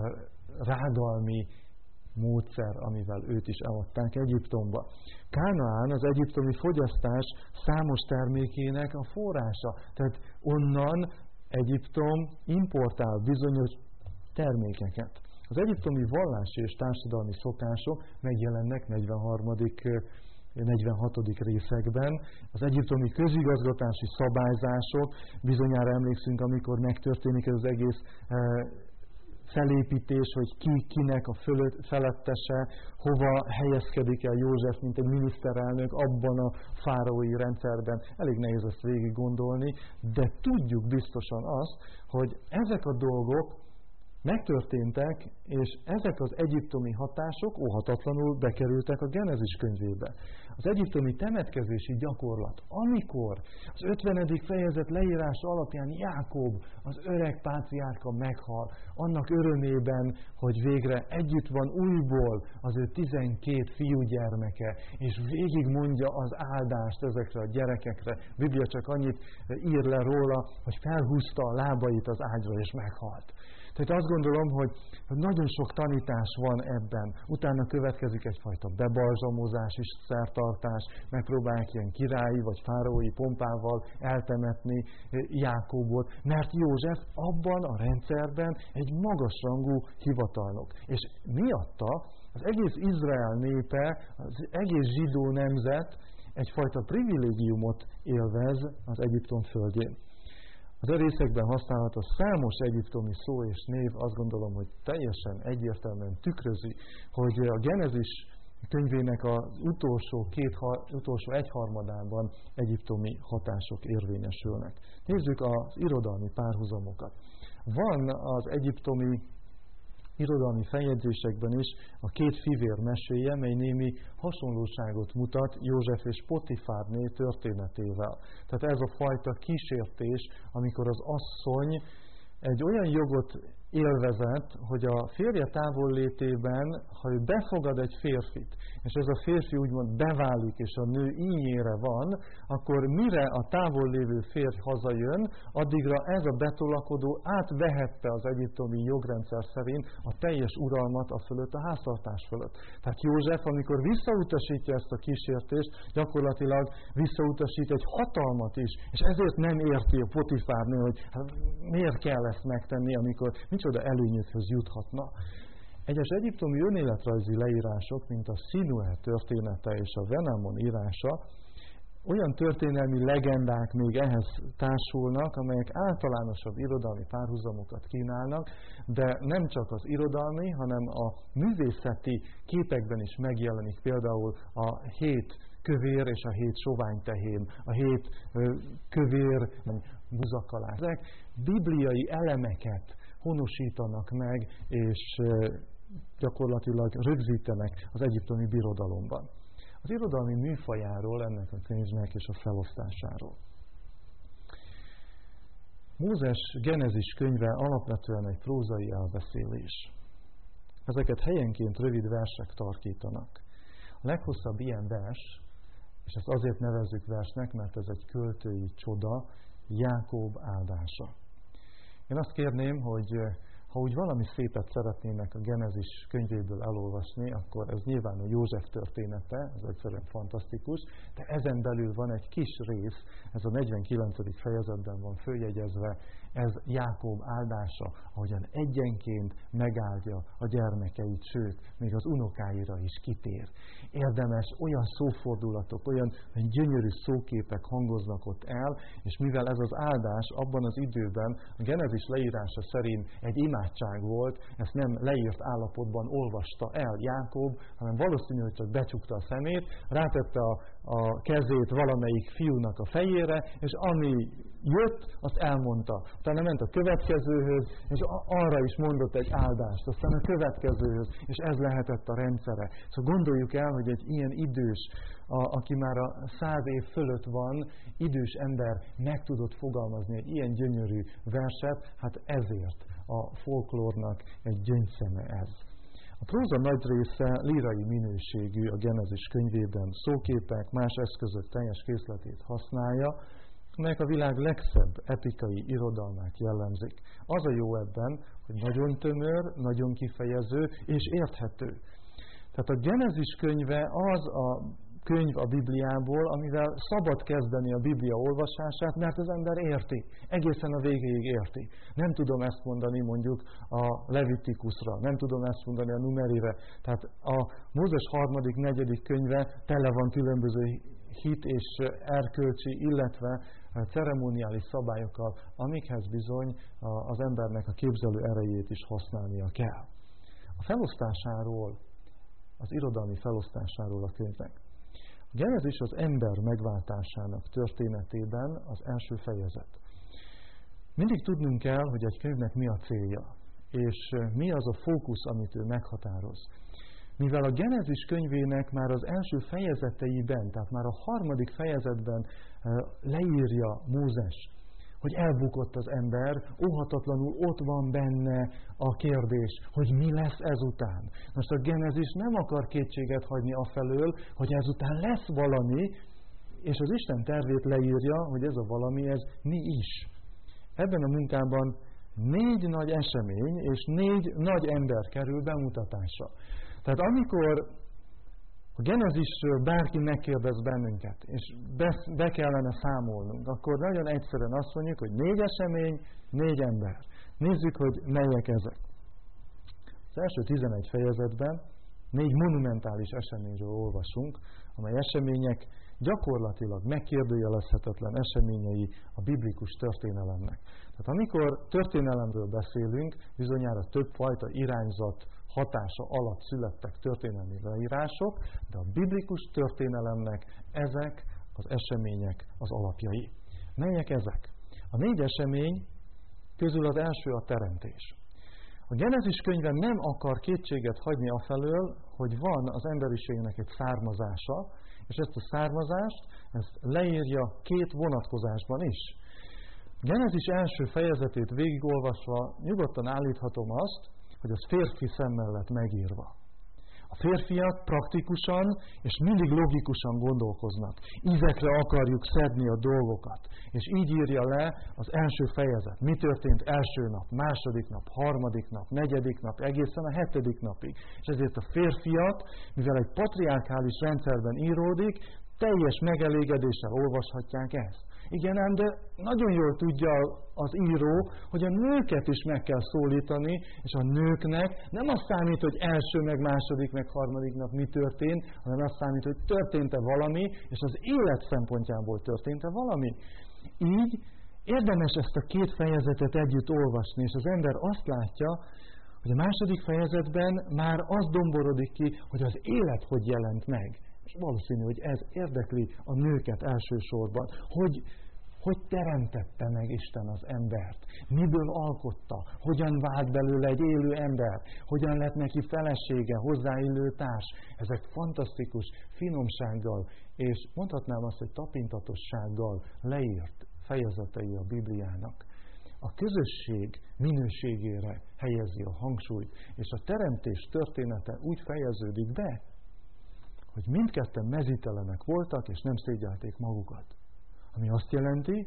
rágalmi módszer, amivel őt is eladták Egyiptomba. Kánaán az egyiptomi fogyasztás számos termékének a forrása, tehát onnan Egyiptom importál bizonyos termékeket. Az egyiptomi vallási és társadalmi szokások megjelennek negyvenharmadik negyvenhatodik részekben. Az egyiptomi közigazgatási szabályzások, bizonyára emlékszünk, amikor megtörténik ez az egész e, felépítés, hogy ki kinek a fölött, felettese, hova helyezkedik el József, mint egy miniszterelnök abban a fáraói rendszerben. Elég nehéz ezt végig gondolni, de tudjuk biztosan azt, hogy ezek a dolgok megtörténtek, és ezek az egyiptomi hatások óhatatlanul bekerültek a Genezis könyvébe. Az egyiptomi temetkezési gyakorlat, amikor az ötvenedik fejezet leírása alapján Jákob, az öreg pátriárka meghal, annak örömében, hogy végre együtt van újból az ő tizenkét fiúgyermeke, és végig mondja az áldást ezekre a gyerekekre. A Biblia csak annyit ír le róla, hogy felhúzta a lábait az ágyra, és meghalt. Tehát azt gondolom, hogy nagyon sok tanítás van ebben. Utána következik egyfajta bebalzsamozás és szertartás, megpróbálják ilyen királyi vagy fáraói pompával eltemetni Jákobot, mert József abban a rendszerben egy magasrangú hivatalnok. És miatta az egész Izrael népe, az egész zsidó nemzet egyfajta privilégiumot élvez az Egyiptom földjén. Az részekben használható számos egyiptomi szó és név azt gondolom, hogy teljesen egyértelműen tükrözi, hogy a Genezis könyvének az utolsó, két, utolsó egyharmadában egyiptomi hatások érvényesülnek. Nézzük az irodalmi párhuzamokat. Van az egyiptomi irodalmi feljegyzésekben is a két fivér meséje, mely némi hasonlóságot mutat József és Potifárné történetével. Tehát ez a fajta kísértés, amikor az asszony egy olyan jogot élvezett, hogy a férje távollétében, ha ő befogad egy férfit, és ez a férfi úgymond beválik, és a nő ínyére van, akkor mire a távol lévő férj hazajön, addigra ez a betolakodó átvehette az egyiptomi jogrendszer szerint a teljes uralmat a fölött, a háztartás fölött. Tehát József, amikor visszautasítja ezt a kísértést, gyakorlatilag visszautasít egy hatalmat is, és ezért nem érti a Potifárnő, hogy hát miért kell ezt megtenni, amikor micsoda előnyökhöz juthatna. Egyes egyiptomi önéletrajzi leírások, mint a Sinuhe története és a Venamon írása, olyan történelmi legendák még ehhez társulnak, amelyek általánosabb irodalmi párhuzamokat kínálnak, de nem csak az irodalmi, hanem a művészeti képekben is megjelenik például a hét kövér és a hét sovány tehén, a hét kövér buzakalás. Ezek bibliai elemeket honosítanak meg, és gyakorlatilag rögzítenek az egyiptomi birodalomban. Az irodalmi műfajáról, ennek a könyvnek és a felosztásáról. Mózes Genezis könyve alapvetően egy prózai elbeszélés. Ezeket helyenként rövid versek tarkítanak. A leghosszabb ilyen vers, és ezt azért nevezzük versnek, mert ez egy költői csoda, Jákob áldása. Én azt kérném, hogy ha úgy valami szépet szeretnének a Genezis könyvéből elolvasni, akkor ez nyilván a József története, ez egyszerűen fantasztikus, de ezen belül van egy kis rész, ez a negyvenkilencedik fejezetben van följegyezve, ez Jákob áldása, ahogyan egyenként megáldja a gyermekeit, sőt, még az unokáira is kitér. Érdemes, olyan szófordulatok, olyan gyönyörű szóképek hangoznak ott el, és mivel ez az áldás abban az időben a Genezis leírása szerint egy imádság volt, ezt nem leírt állapotban olvasta el Jákob, hanem valószínű, hogy csak becsukta a szemét, rátette a, a kezét valamelyik fiúnak a fejére, és ami jött, azt elmondta. Utána ment a következőhöz, és arra is mondott egy áldást, aztán a következőhöz, és ez lehetett a rendszere. Szóval gondoljuk el, hogy egy ilyen idős, a, aki már a száz év fölött van, idős ember meg tudott fogalmazni egy ilyen gyönyörű verset, hát ezért a folklórnak egy gyöngyszeme ez. A próza nagy része lírai minőségű a Genezis könyvében, szóképek, más eszközök teljes készletét használja, melyek a világ legszebb epikai irodalmát jellemzik. Az a jó ebben, hogy nagyon tömör, nagyon kifejező és érthető. Tehát a Genezis könyve az a könyv a Bibliából, amivel szabad kezdeni a Biblia olvasását, mert az ember érti, egészen a végéig érti. Nem tudom ezt mondani mondjuk a Levitikusra, nem tudom ezt mondani a Numerire. Tehát a Mózes harmadik, negyedik könyve tele van különböző hit és erkölcsi, illetve ceremoniális szabályokkal, amikhez bizony az embernek a képzelő erejét is használnia kell. A felosztásáról, az irodalmi felosztásáról a könyvnek. A Genezis az ember megváltásának történetében az első fejezet. Mindig tudnunk kell, hogy egy könyvnek mi a célja, és mi az a fókusz, amit ő meghatároz. Mivel a Genezis könyvének már az első fejezeteiben, tehát már a harmadik fejezetben leírja Mózes, hogy elbukott az ember, óhatatlanul ott van benne a kérdés, hogy mi lesz ezután. Most a Genezis nem akar kétséget hagyni afelől, hogy ezután lesz valami, és az Isten tervét leírja, hogy ez a valami, ez mi is. Ebben a munkában négy nagy esemény és négy nagy ember kerül bemutatásra. Tehát amikor a Genezisről bárki megkérdez bennünket, és be, be kellene számolnunk, akkor nagyon egyszerűen azt mondjuk, hogy négy esemény, négy ember. Nézzük, hogy melyek ezek. Az első tizenegy fejezetben négy monumentális eseményről olvasunk, amely események gyakorlatilag megkérdőjelezhetetlen eseményei a biblikus történelemnek. Tehát amikor történelemről beszélünk, bizonyára többfajta irányzat hatása alatt születtek történelmi leírások, de a biblikus történelemnek ezek az események az alapjai. Melyek ezek? A négy esemény közül az első a teremtés. A Genezis könyve nem akar kétséget hagyni afelől, hogy van az emberiségnek egy származása, és ezt a származást ezt leírja két vonatkozásban is. Genezis első fejezetét végigolvasva nyugodtan állíthatom azt, hogy az férfi szemmel lett megírva. A férfiak praktikusan és mindig logikusan gondolkoznak. Ízekre akarjuk szedni a dolgokat. És így írja le az első fejezet. Mi történt első nap, második nap, harmadik nap, negyedik nap, egészen a hetedik napig. És ezért a férfiak, mivel egy patriarkális rendszerben íródik, teljes megelégedéssel olvashatják ezt. Igen ám, de nagyon jól tudja az író, hogy a nőket is meg kell szólítani, és a nőknek nem azt számít, hogy első, meg második, meg harmadik nap mi történt, hanem azt számít, hogy történt-e valami, és az élet szempontjából történt-e valami. Így érdemes ezt a két fejezetet együtt olvasni, és az ember azt látja, hogy a második fejezetben már az domborodik ki, hogy az élet hogy jelent meg. És valószínű, hogy ez érdekli a nőket elsősorban, hogy, hogy teremtette meg Isten az embert, miből alkotta, hogyan vált belőle egy élő ember, hogyan lett neki felesége, hozzáillő társ. Ezek fantasztikus finomsággal, és mondhatnám azt, hogy tapintatossággal leírt fejezetei a Bibliának. A közösség minőségére helyezi a hangsúlyt, és a teremtés története úgy fejeződik be, hogy mindketten mezítelenek voltak, és nem szégyelték magukat. Ami azt jelenti,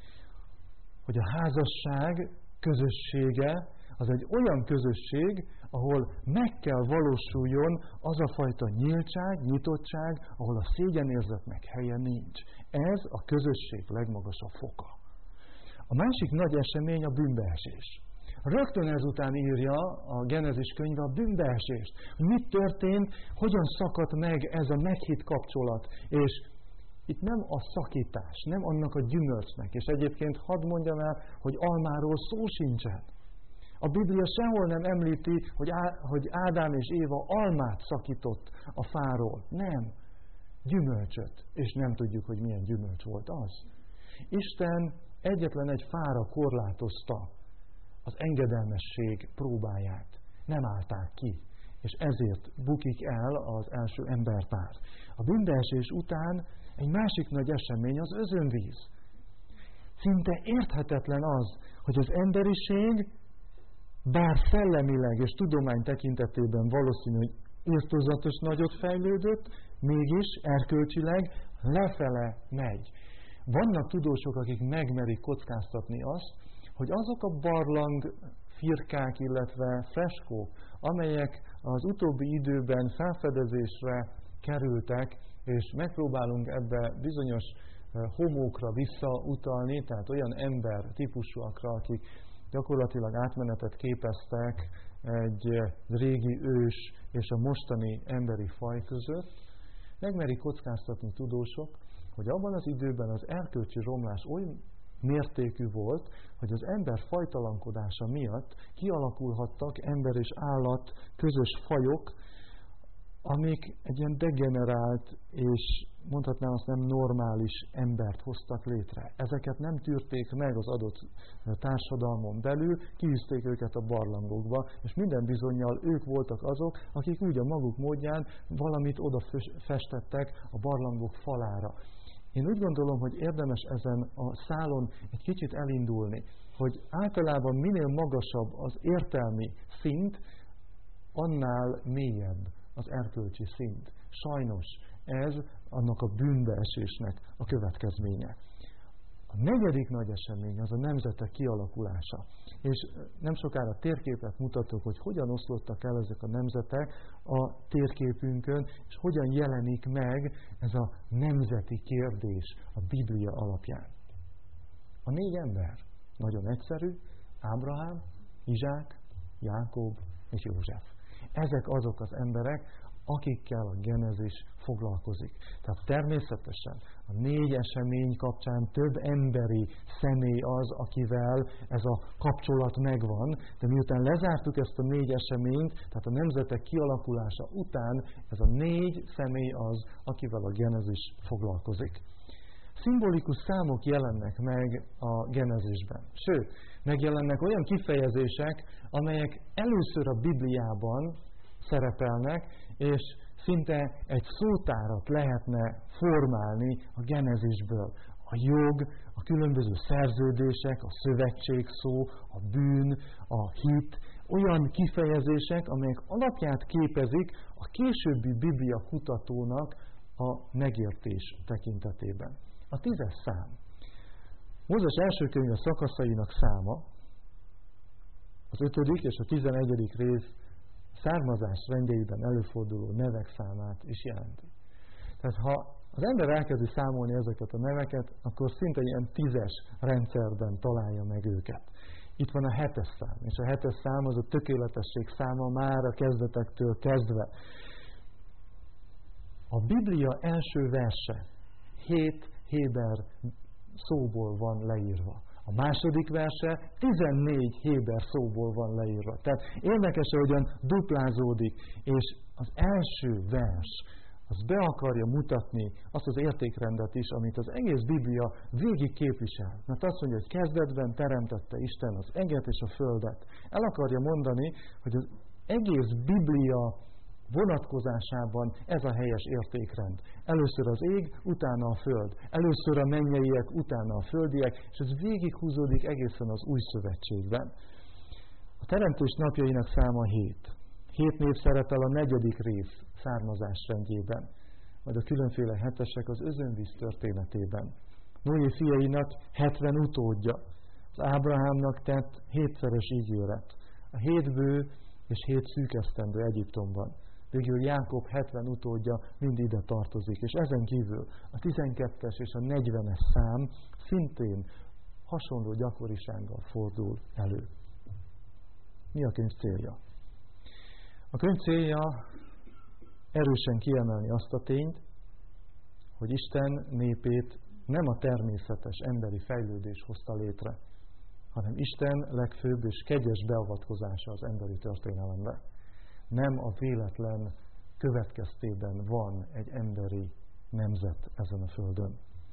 hogy a házasság közössége az egy olyan közösség, ahol meg kell valósuljon az a fajta nyíltság, nyitottság, ahol a szégyenérzetnek helye nincs. Ez a közösség legmagasabb foka. A másik nagy esemény a bűnbeesés. Rögtön ezután írja a Genezis könyve a bűnbeesést. Mit történt, hogyan szakadt meg ez a meghitt kapcsolat, és itt nem a szakítás, nem annak a gyümölcsnek, és egyébként hadd mondjam el, hogy almáról szó sincsen. A Biblia sehol nem említi, hogy, Á, hogy Ádám és Éva almát szakított a fáról. Nem. Gyümölcsöt, és nem tudjuk, hogy milyen gyümölcs volt az. Isten egyetlen egy fára korlátozta az engedelmesség próbáját. Nem állták ki, és ezért bukik el az első emberpár. A bűnbeesés után egy másik nagy esemény az özönvíz. Szinte érthetetlen az, hogy az emberiség, bár szellemileg és tudomány tekintetében valószínű, hogy irtózatos nagyot fejlődött, mégis erkölcsileg lefele megy. Vannak tudósok, akik megmerik kockáztatni azt, hogy azok a barlang firkák, illetve freskók, amelyek az utóbbi időben felfedezésre kerültek, és megpróbálunk ebbe bizonyos homókra visszautalni, tehát olyan ember típusúakra, akik gyakorlatilag átmenetet képeztek egy régi ős és a mostani emberi faj között, megmerik kockáztatni tudósok, hogy abban az időben az erkölcsi romlás oly mértékű volt, hogy az ember fajtalankodása miatt kialakulhattak ember és állat közös fajok, amik egy ilyen degenerált és mondhatnám azt nem normális embert hoztak létre. Ezeket nem tűrték meg az adott társadalmon belül, kiűzték őket a barlangokba, és minden bizonnyal ők voltak azok, akik úgy a maguk módján valamit oda festettek a barlangok falára. Én úgy gondolom, hogy érdemes ezen a szálon egy kicsit elindulni, hogy általában minél magasabb az értelmi szint, annál mélyebb az erkölcsi szint. Sajnos ez annak a bűnbeesésnek a következménye. A negyedik nagy esemény az a nemzetek kialakulása. És nem sokára térképet mutatok, hogy hogyan oszlottak el ezek a nemzetek a térképünkön, és hogyan jelenik meg ez a nemzeti kérdés a Biblia alapján. A négy ember nagyon egyszerű: Ábrahám, Izsák, Jákob és József. Ezek azok az emberek, akikkel a Genezis foglalkozik. Tehát természetesen a négy esemény kapcsán több emberi személy az, akivel ez a kapcsolat megvan, de miután lezártuk ezt a négy eseményt, tehát a nemzetek kialakulása után ez a négy személy az, akivel a Genezis foglalkozik. Szimbolikus számok jelennek meg a Genezisben. Sőt, megjelennek olyan kifejezések, amelyek először a Bibliában szerepelnek, és szinte egy szótárat lehetne formálni a Genezisből. A jog, a különböző szerződések, a szövetségszó, a bűn, a hit, olyan kifejezések, amelyek alapját képezik a későbbi Biblia kutatónak a megértés tekintetében. A tízes szám. Mózes első könyve szakaszainak száma, az ötödik és a tizenegyedik rész származás rendjeiben előforduló nevek számát is jelenti. Tehát ha az ember elkezdi számolni ezeket a neveket, akkor szinte ilyen tízes rendszerben találja meg őket. Itt van a hetes szám, és a hetes szám az a tökéletesség száma már a kezdetektől kezdve. A Biblia első verse hét héber szóból van leírva. A második verse tizennégy héber szóból van leírva. Tehát érdekes, hogyan duplázódik, és az első vers az be akarja mutatni azt az értékrendet is, amit az egész Biblia végig képvisel. Mert azt mondja, hogy kezdetben teremtette Isten az eget és a földet. El akarja mondani, hogy az egész Biblia vonatkozásában ez a helyes értékrend. Először az ég, utána a föld. Először a mennyeiek, utána a földiek, és ez végighúzódik egészen az új szövetségben. A teremtés napjainak száma hét. Hét név szerepel a negyedik rész származás rendjében, majd a különféle hetesek az özönvíz történetében. Noé fiainak hetven utódja, az Ábrahámnak tett hétszeres ígéret, a hét bő és hét szűk esztendő Egyiptomban. Végül Jákob hetven utódja mind ide tartozik, és ezen kívül a tizenkettes és a negyvenes szám szintén hasonló gyakorisággal fordul elő. Mi a könyv célja? A könyv célja erősen kiemelni azt a tényt, hogy Isten népét nem a természetes emberi fejlődés hozta létre, hanem Isten legfőbb és kegyes beavatkozása az emberi történelembe. Nem a véletlen következtében van egy emberi nemzet ezen a földön.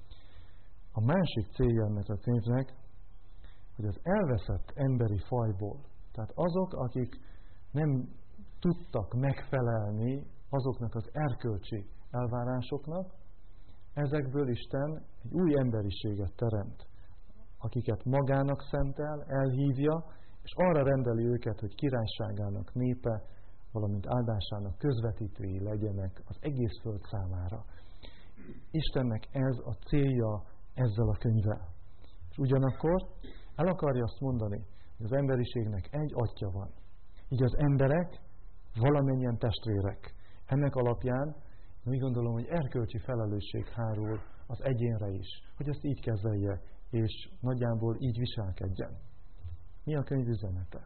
A másik célja ennek a könyvnek, hogy az elveszett emberi fajból, tehát azok, akik nem tudtak megfelelni azoknak az erkölcsi elvárásoknak, ezekből Isten egy új emberiséget teremt, akiket magának szentel, elhívja, és arra rendeli őket, hogy királyságának népe, valamint áldásának közvetítői legyenek az egész föld számára. Istennek ez a célja ezzel a könyvvel. És ugyanakkor el akarja azt mondani, hogy az emberiségnek egy atya van. Így az emberek valamennyien testvérek. Ennek alapján úgy gondolom, hogy erkölcsi felelősség hárul az egyénre is, hogy ezt így kezelje, és nagyjából így viselkedjen. Mi a könyv üzenete?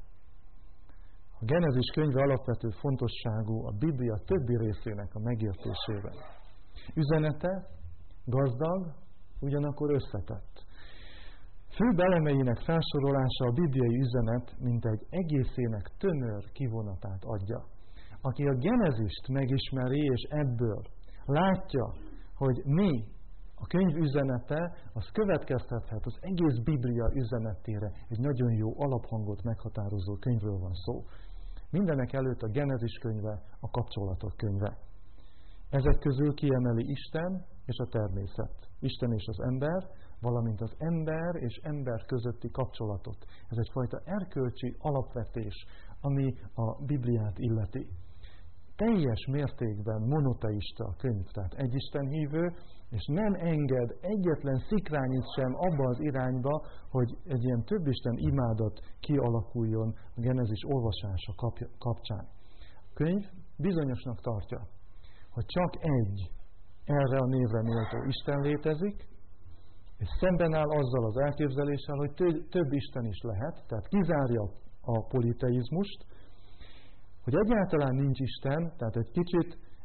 A Genezis könyve alapvető fontosságú a Biblia többi részének a megértésében. Üzenete gazdag, ugyanakkor összetett. Fő elemeinek felsorolása a bibliai üzenet, mint egy egészének tömör kivonatát adja. Aki a Genezist megismeri, és ebből látja, hogy mi a könyv üzenete, az következtethet az egész Biblia üzenetére. Egy nagyon jó alaphangot meghatározó könyvről van szó. Mindenek előtt a Genezis könyve, a kapcsolatok könyve. Ezek közül kiemeli Isten és a természet. Isten és az ember, valamint az ember és ember közötti kapcsolatot. Ez egyfajta erkölcsi alapvetés, ami a Bibliát illeti. Teljes mértékben monoteista a könyv, tehát egy istenhívő, és nem enged egyetlen szikrányit sem abba az irányba, hogy egy ilyen többisten imádat kialakuljon a Genezis olvasása kapcsán. A könyv bizonyosnak tartja, hogy csak egy erre a névre méltó Isten létezik, és szemben áll azzal az elképzeléssel, hogy több Isten is lehet, tehát kizárja a politeizmust, hogy egyáltalán nincs Isten, tehát egy kicsit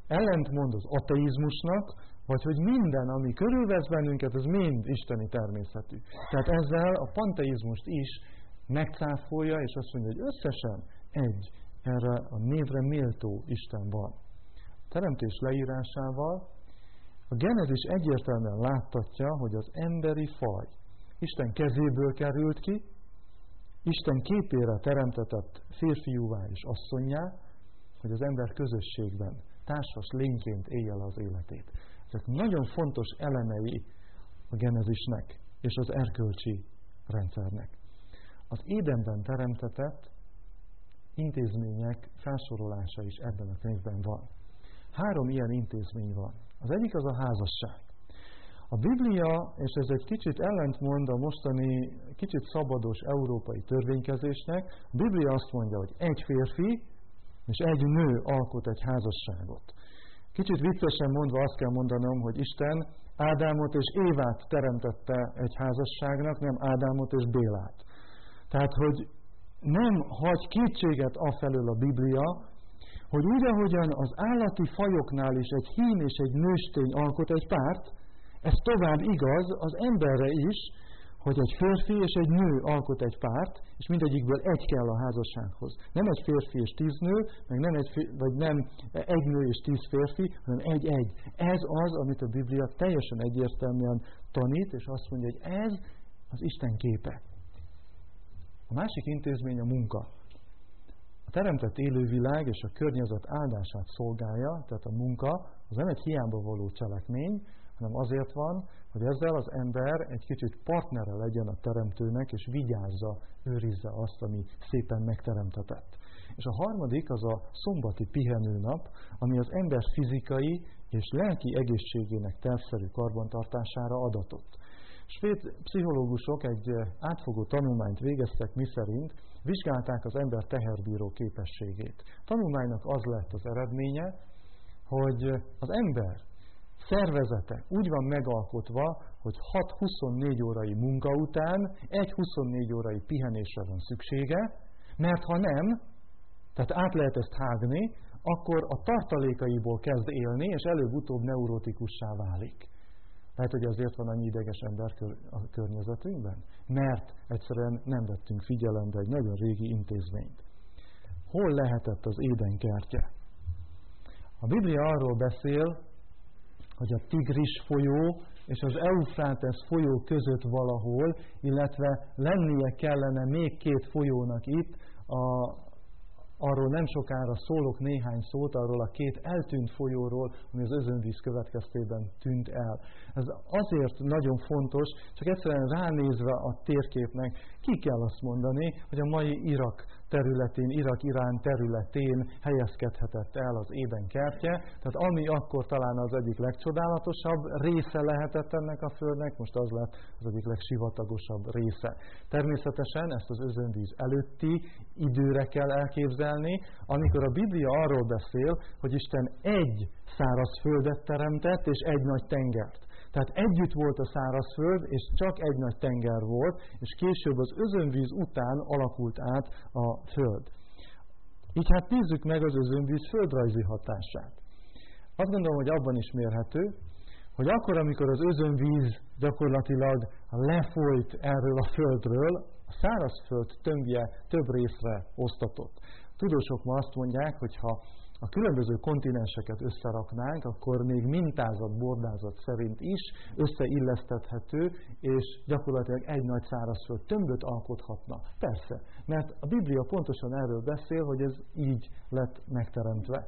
ellentmond az ateizmusnak, vagy hogy minden, ami körülvesz bennünket, az mind isteni természetű. Tehát ezzel a panteizmust is megcáfolja, és azt mondja, hogy összesen egy erre a névre méltó Isten van. A teremtés leírásával a Genezis egyértelműen láttatja, hogy az emberi faj Isten kezéből került ki, Isten képére teremtetett férfiúvá és asszonnyá, hogy az ember közösségben társas lényként élje el az életét. Ezek nagyon fontos elemei a Genezisnek és az erkölcsi rendszernek. Az Édenben teremtetett intézmények felsorolása is ebben a könyvben van. Három ilyen intézmény van. Az egyik az a házasság. A Biblia, és ez egy kicsit ellentmond a mostani, kicsit szabados európai törvénykezésnek, a Biblia azt mondja, hogy egy férfi és egy nő alkot egy házasságot. Kicsit viccesen mondva azt kell mondanom, hogy Isten Ádámot és Évát teremtette egy házasságnak, nem Ádámot és Bélát. Tehát, hogy nem hagy kétséget afelől a Biblia, hogy úgy, ahogyan az állati fajoknál is egy hím és egy nőstény alkot egy párt, ez tovább igaz az emberre is, hogy egy férfi és egy nő alkot egy párt, és mindegyikből egy kell a házassághoz. Nem egy férfi és tíz nő, meg nem egy, vagy nem egy nő és tíz férfi, hanem egy-egy. Ez az, amit a Biblia teljesen egyértelműen tanít, és azt mondja, hogy ez az Isten képe. A másik intézmény a munka. A teremtett élővilág és a környezet áldását szolgálja, tehát a munka az nem egy hiába való cselekmény, hanem azért van, hogy ezzel az ember egy kicsit partnere legyen a teremtőnek, és vigyázza, őrizze azt, ami szépen megteremtetett. És a harmadik az a szombati pihenőnap, ami az ember fizikai és lelki egészségének tervszerű karbantartására adatott. Svéd pszichológusok egy átfogó tanulmányt végeztek, miszerint vizsgálták az ember teherbíró képességét. A tanulmánynak az lett az eredménye, hogy az ember szervezete úgy van megalkotva, hogy hat huszonnégy órai munka után egy huszonnégy órai pihenésre van szüksége, mert ha nem, tehát át lehet ezt hágni, akkor a tartalékaiból kezd élni, és előbb-utóbb neurotikussá válik. Lehet, hogy azért van annyi ideges ember a környezetünkben? Mert egyszerűen nem vettünk figyelembe egy nagyon régi intézményt. Hol lehetett az Éden kertje? A Biblia arról beszél, hogy a Tigris folyó és az Eufrátesz folyó között valahol, illetve lennie kellene még két folyónak itt, a, arról nem sokára szólok néhány szót, arról a két eltűnt folyóról, ami az özönvíz következtében tűnt el. Ez azért nagyon fontos, csak egyszerűen ránézve a térképnek ki kell azt mondani, hogy a mai Irak területén, Irak-Irán területén helyezkedhetett el az Éden kertje, tehát ami akkor talán az egyik legcsodálatosabb része lehetett ennek a földnek, most az lett az egyik legsivatagosabb része. Természetesen ezt az özönvíz előtti időre kell elképzelni, amikor a Biblia arról beszél, hogy Isten egy száraz földet teremtett és egy nagy tengert. Tehát együtt volt a szárazföld, és csak egy nagy tenger volt, és később az özönvíz után alakult át a föld. Így hát nézzük meg az özönvíz földrajzi hatását. Azt gondolom, hogy abban is mérhető, hogy akkor, amikor az özönvíz gyakorlatilag lefolyt erről a földről, a szárazföld tömbje több részre osztatott. Tudósok ma azt mondják, hogy ha a különböző kontinenseket összeraknánk, akkor még mintázat, bordázat szerint is összeillesztethető, és gyakorlatilag egy nagy szárazföld tömböt alkothatna. Persze, mert a Biblia pontosan erről beszél, hogy ez így lett megteremtve.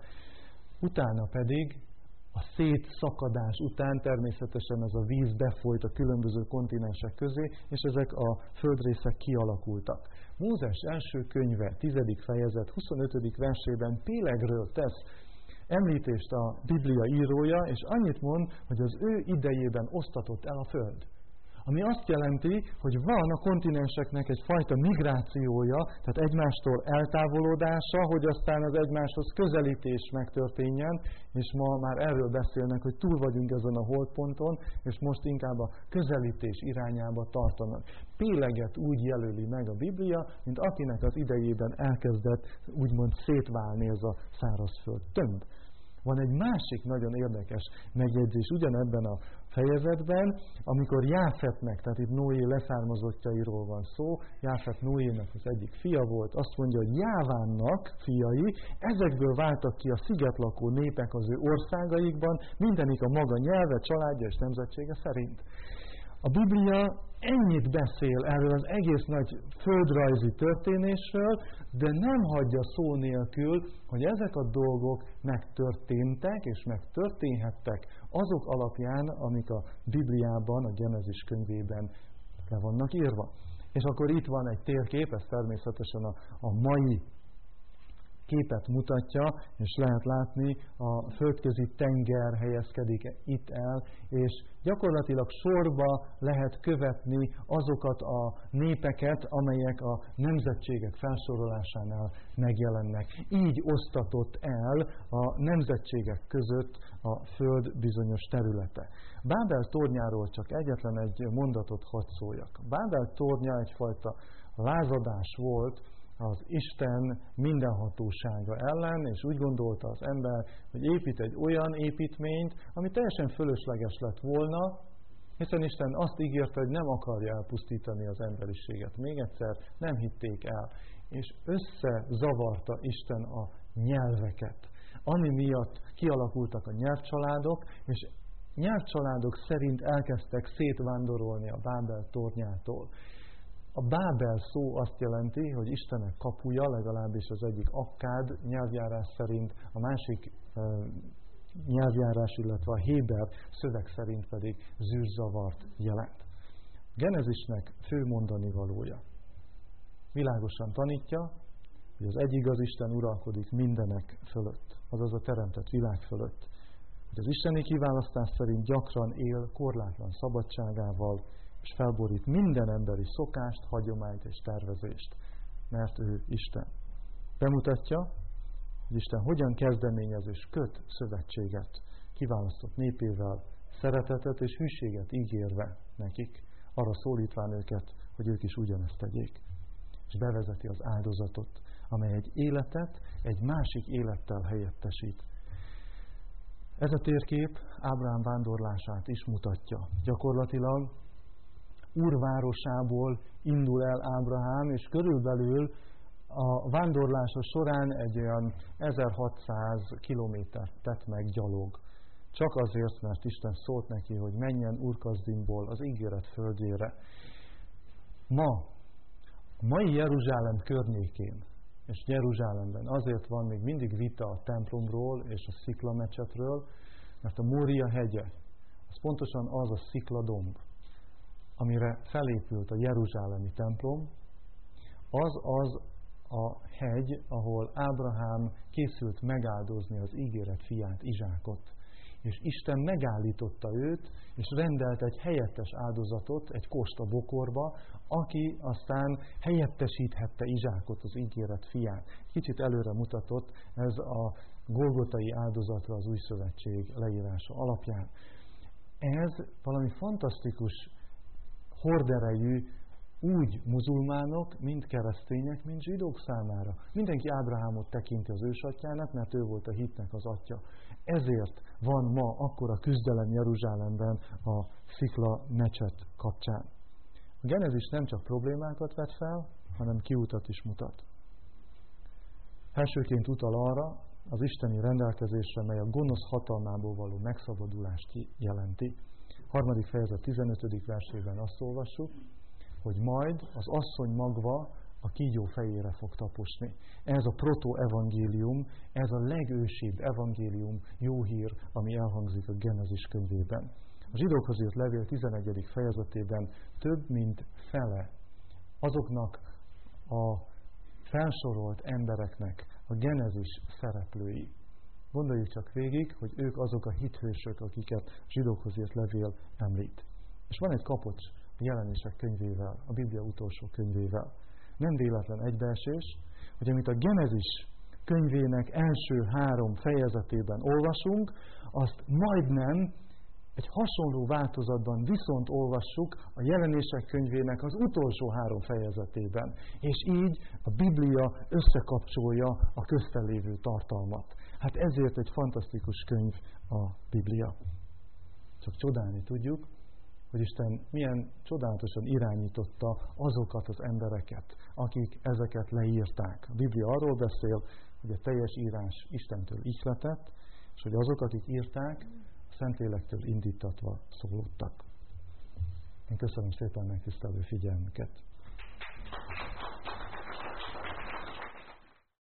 Utána pedig a szétszakadás után természetesen ez a víz befolyt a különböző kontinensek közé, és ezek a földrészek kialakultak. Mózes első könyve, tizedik fejezet, huszonötödik versében Pélegről tesz említést a Biblia írója, és annyit mond, hogy az ő idejében osztatott el a föld. Ami azt jelenti, hogy van a kontinenseknek egyfajta migrációja, tehát egymástól eltávolodása, hogy aztán az egymáshoz közelítés megtörténjen, és ma már erről beszélnek, hogy túl vagyunk ezen a holdponton, és most inkább a közelítés irányába tartanak. Péleget úgy jelöli meg a Biblia, mint akinek az idejében elkezdett úgymond szétválni ez a szárazföld tömb. Van egy másik nagyon érdekes megjegyzés ugyanebben a fejezetben, amikor Jáfetnek, tehát itt Noé leszármazottjairól van szó, Jáfet Noének az egyik fia volt, azt mondja, hogy Jávánnak fiai, ezekből váltak ki a szigetlakó népek az ő országaikban, mindenik a maga nyelve, családja és nemzetsége szerint. A Biblia ennyit beszél erről az egész nagy földrajzi történésről, de nem hagyja szó nélkül, hogy ezek a dolgok megtörténtek és megtörténhettek azok alapján, amik a Bibliában, a Genezis könyvében le vannak írva. És akkor itt van egy térkép, ez természetesen a, a mai képet mutatja, és lehet látni, a földközi tenger helyezkedik itt el, és gyakorlatilag sorba lehet követni azokat a népeket, amelyek a nemzetségek felsorolásánál megjelennek. Így osztatott el a nemzetségek között a föld bizonyos területe. Bábel tornyáról csak egyetlen egy mondatot hadd szóljak. Bábel tornya egyfajta lázadás volt az Isten mindenhatósága ellen, és úgy gondolta az ember, hogy épít egy olyan építményt, ami teljesen fölösleges lett volna, hiszen Isten azt ígérte, hogy nem akarja elpusztítani az emberiséget. Még egyszer nem hitték el, és összezavarta Isten a nyelveket, ami miatt kialakultak a nyelvcsaládok, és nyelvcsaládok szerint elkezdtek szétvándorolni a Bábel tornyától. A Bábel szó azt jelenti, hogy Istenek kapuja, legalábbis az egyik akkád nyelvjárás szerint, a másik e, nyelvjárás, illetve a héber szöveg szerint pedig zűrzavart jelent. Genezisnek fő mondani valója. Világosan tanítja, hogy az egy igaz Isten uralkodik mindenek fölött, azaz a teremtett világ fölött. Hogy az isteni kiválasztás szerint gyakran él korlátlan szabadságával, és felborít minden emberi szokást, hagyományt és tervezést, mert ő Isten. Bemutatja, hogy Isten hogyan kezdeményez és köt szövetséget kiválasztott népével, szeretetet és hűséget ígérve nekik, arra szólítván őket, hogy ők is ugyanezt tegyék. És bevezeti az áldozatot, amely egy életet egy másik élettel helyettesít. Ez a térkép Ábrahám vándorlását is mutatja. Gyakorlatilag Úrvárosából indul el Ábrahám, és körülbelül a vándorlása során egy olyan ezerhatszáz kilométert tett meg gyalog. Csak azért, mert Isten szólt neki, hogy menjen Úr-Kasdimból az ígéret földjére. Ma, a mai Jeruzsálem környékén, és Jeruzsálemben azért van még mindig vita a templomról és a sziklamecsetről, mert a Mória hegye, az pontosan az a szikladomb, amire felépült a jeruzsálemi templom, az az a hegy, ahol Ábrahám készült megáldozni az ígéret fiát, Izsákot. És Isten megállította őt, és rendelt egy helyettes áldozatot, egy kóst a bokorba, aki aztán helyettesíthette Izsákot, az ígéret fiát. Kicsit előre mutatott ez a golgotai áldozatra az új szövetség leírása alapján. Ez valami fantasztikus horderejű úgy muzulmánok, mind keresztények, mind zsidók számára. Mindenki Ábrahámot tekinti az ősatyjának, mert ő volt a hitnek az atya. Ezért van ma akkora küzdelem Jeruzsálemben a szikla mecset kapcsán. A Genezis nem csak problémákat vet fel, hanem kiutat is mutat. Elsőként utal arra az isteni rendelkezésre, mely a gonosz hatalmából való megszabadulást jelenti. Harmadik fejezet tizenötödik versében azt olvassuk, hogy majd az asszony magva a kígyó fejére fog taposni. Ez a proto-evangélium, ez a legősibb evangélium, jó hír, ami elhangzik a Genezis könyvében. A zsidókhoz írt levél tizenegyedik fejezetében több mint fele azoknak a felsorolt embereknek a Genezis szereplői. Gondoljuk csak végig, hogy ők azok a hithősök, akiket zsidókhoz írt levél említ. És van egy kapocs a Jelenések könyvével, a Biblia utolsó könyvével. Nem véletlen egybeesés, hogy amit a Genezis könyvének első három fejezetében olvasunk, azt majdnem egy hasonló változatban viszont olvassuk a Jelenések könyvének az utolsó három fejezetében. És így a Biblia összekapcsolja a közten lévő tartalmat. Hát ezért egy fantasztikus könyv a Biblia. Csak csodálni tudjuk, hogy Isten milyen csodálatosan irányította azokat az embereket, akik ezeket leírták. A Biblia arról beszél, hogy a teljes írás Istentől ihletett, és hogy azok, akik írták, a Szentlélektől indítatva szólódtak. Én köszönöm szépen megtisztelő figyelmüket.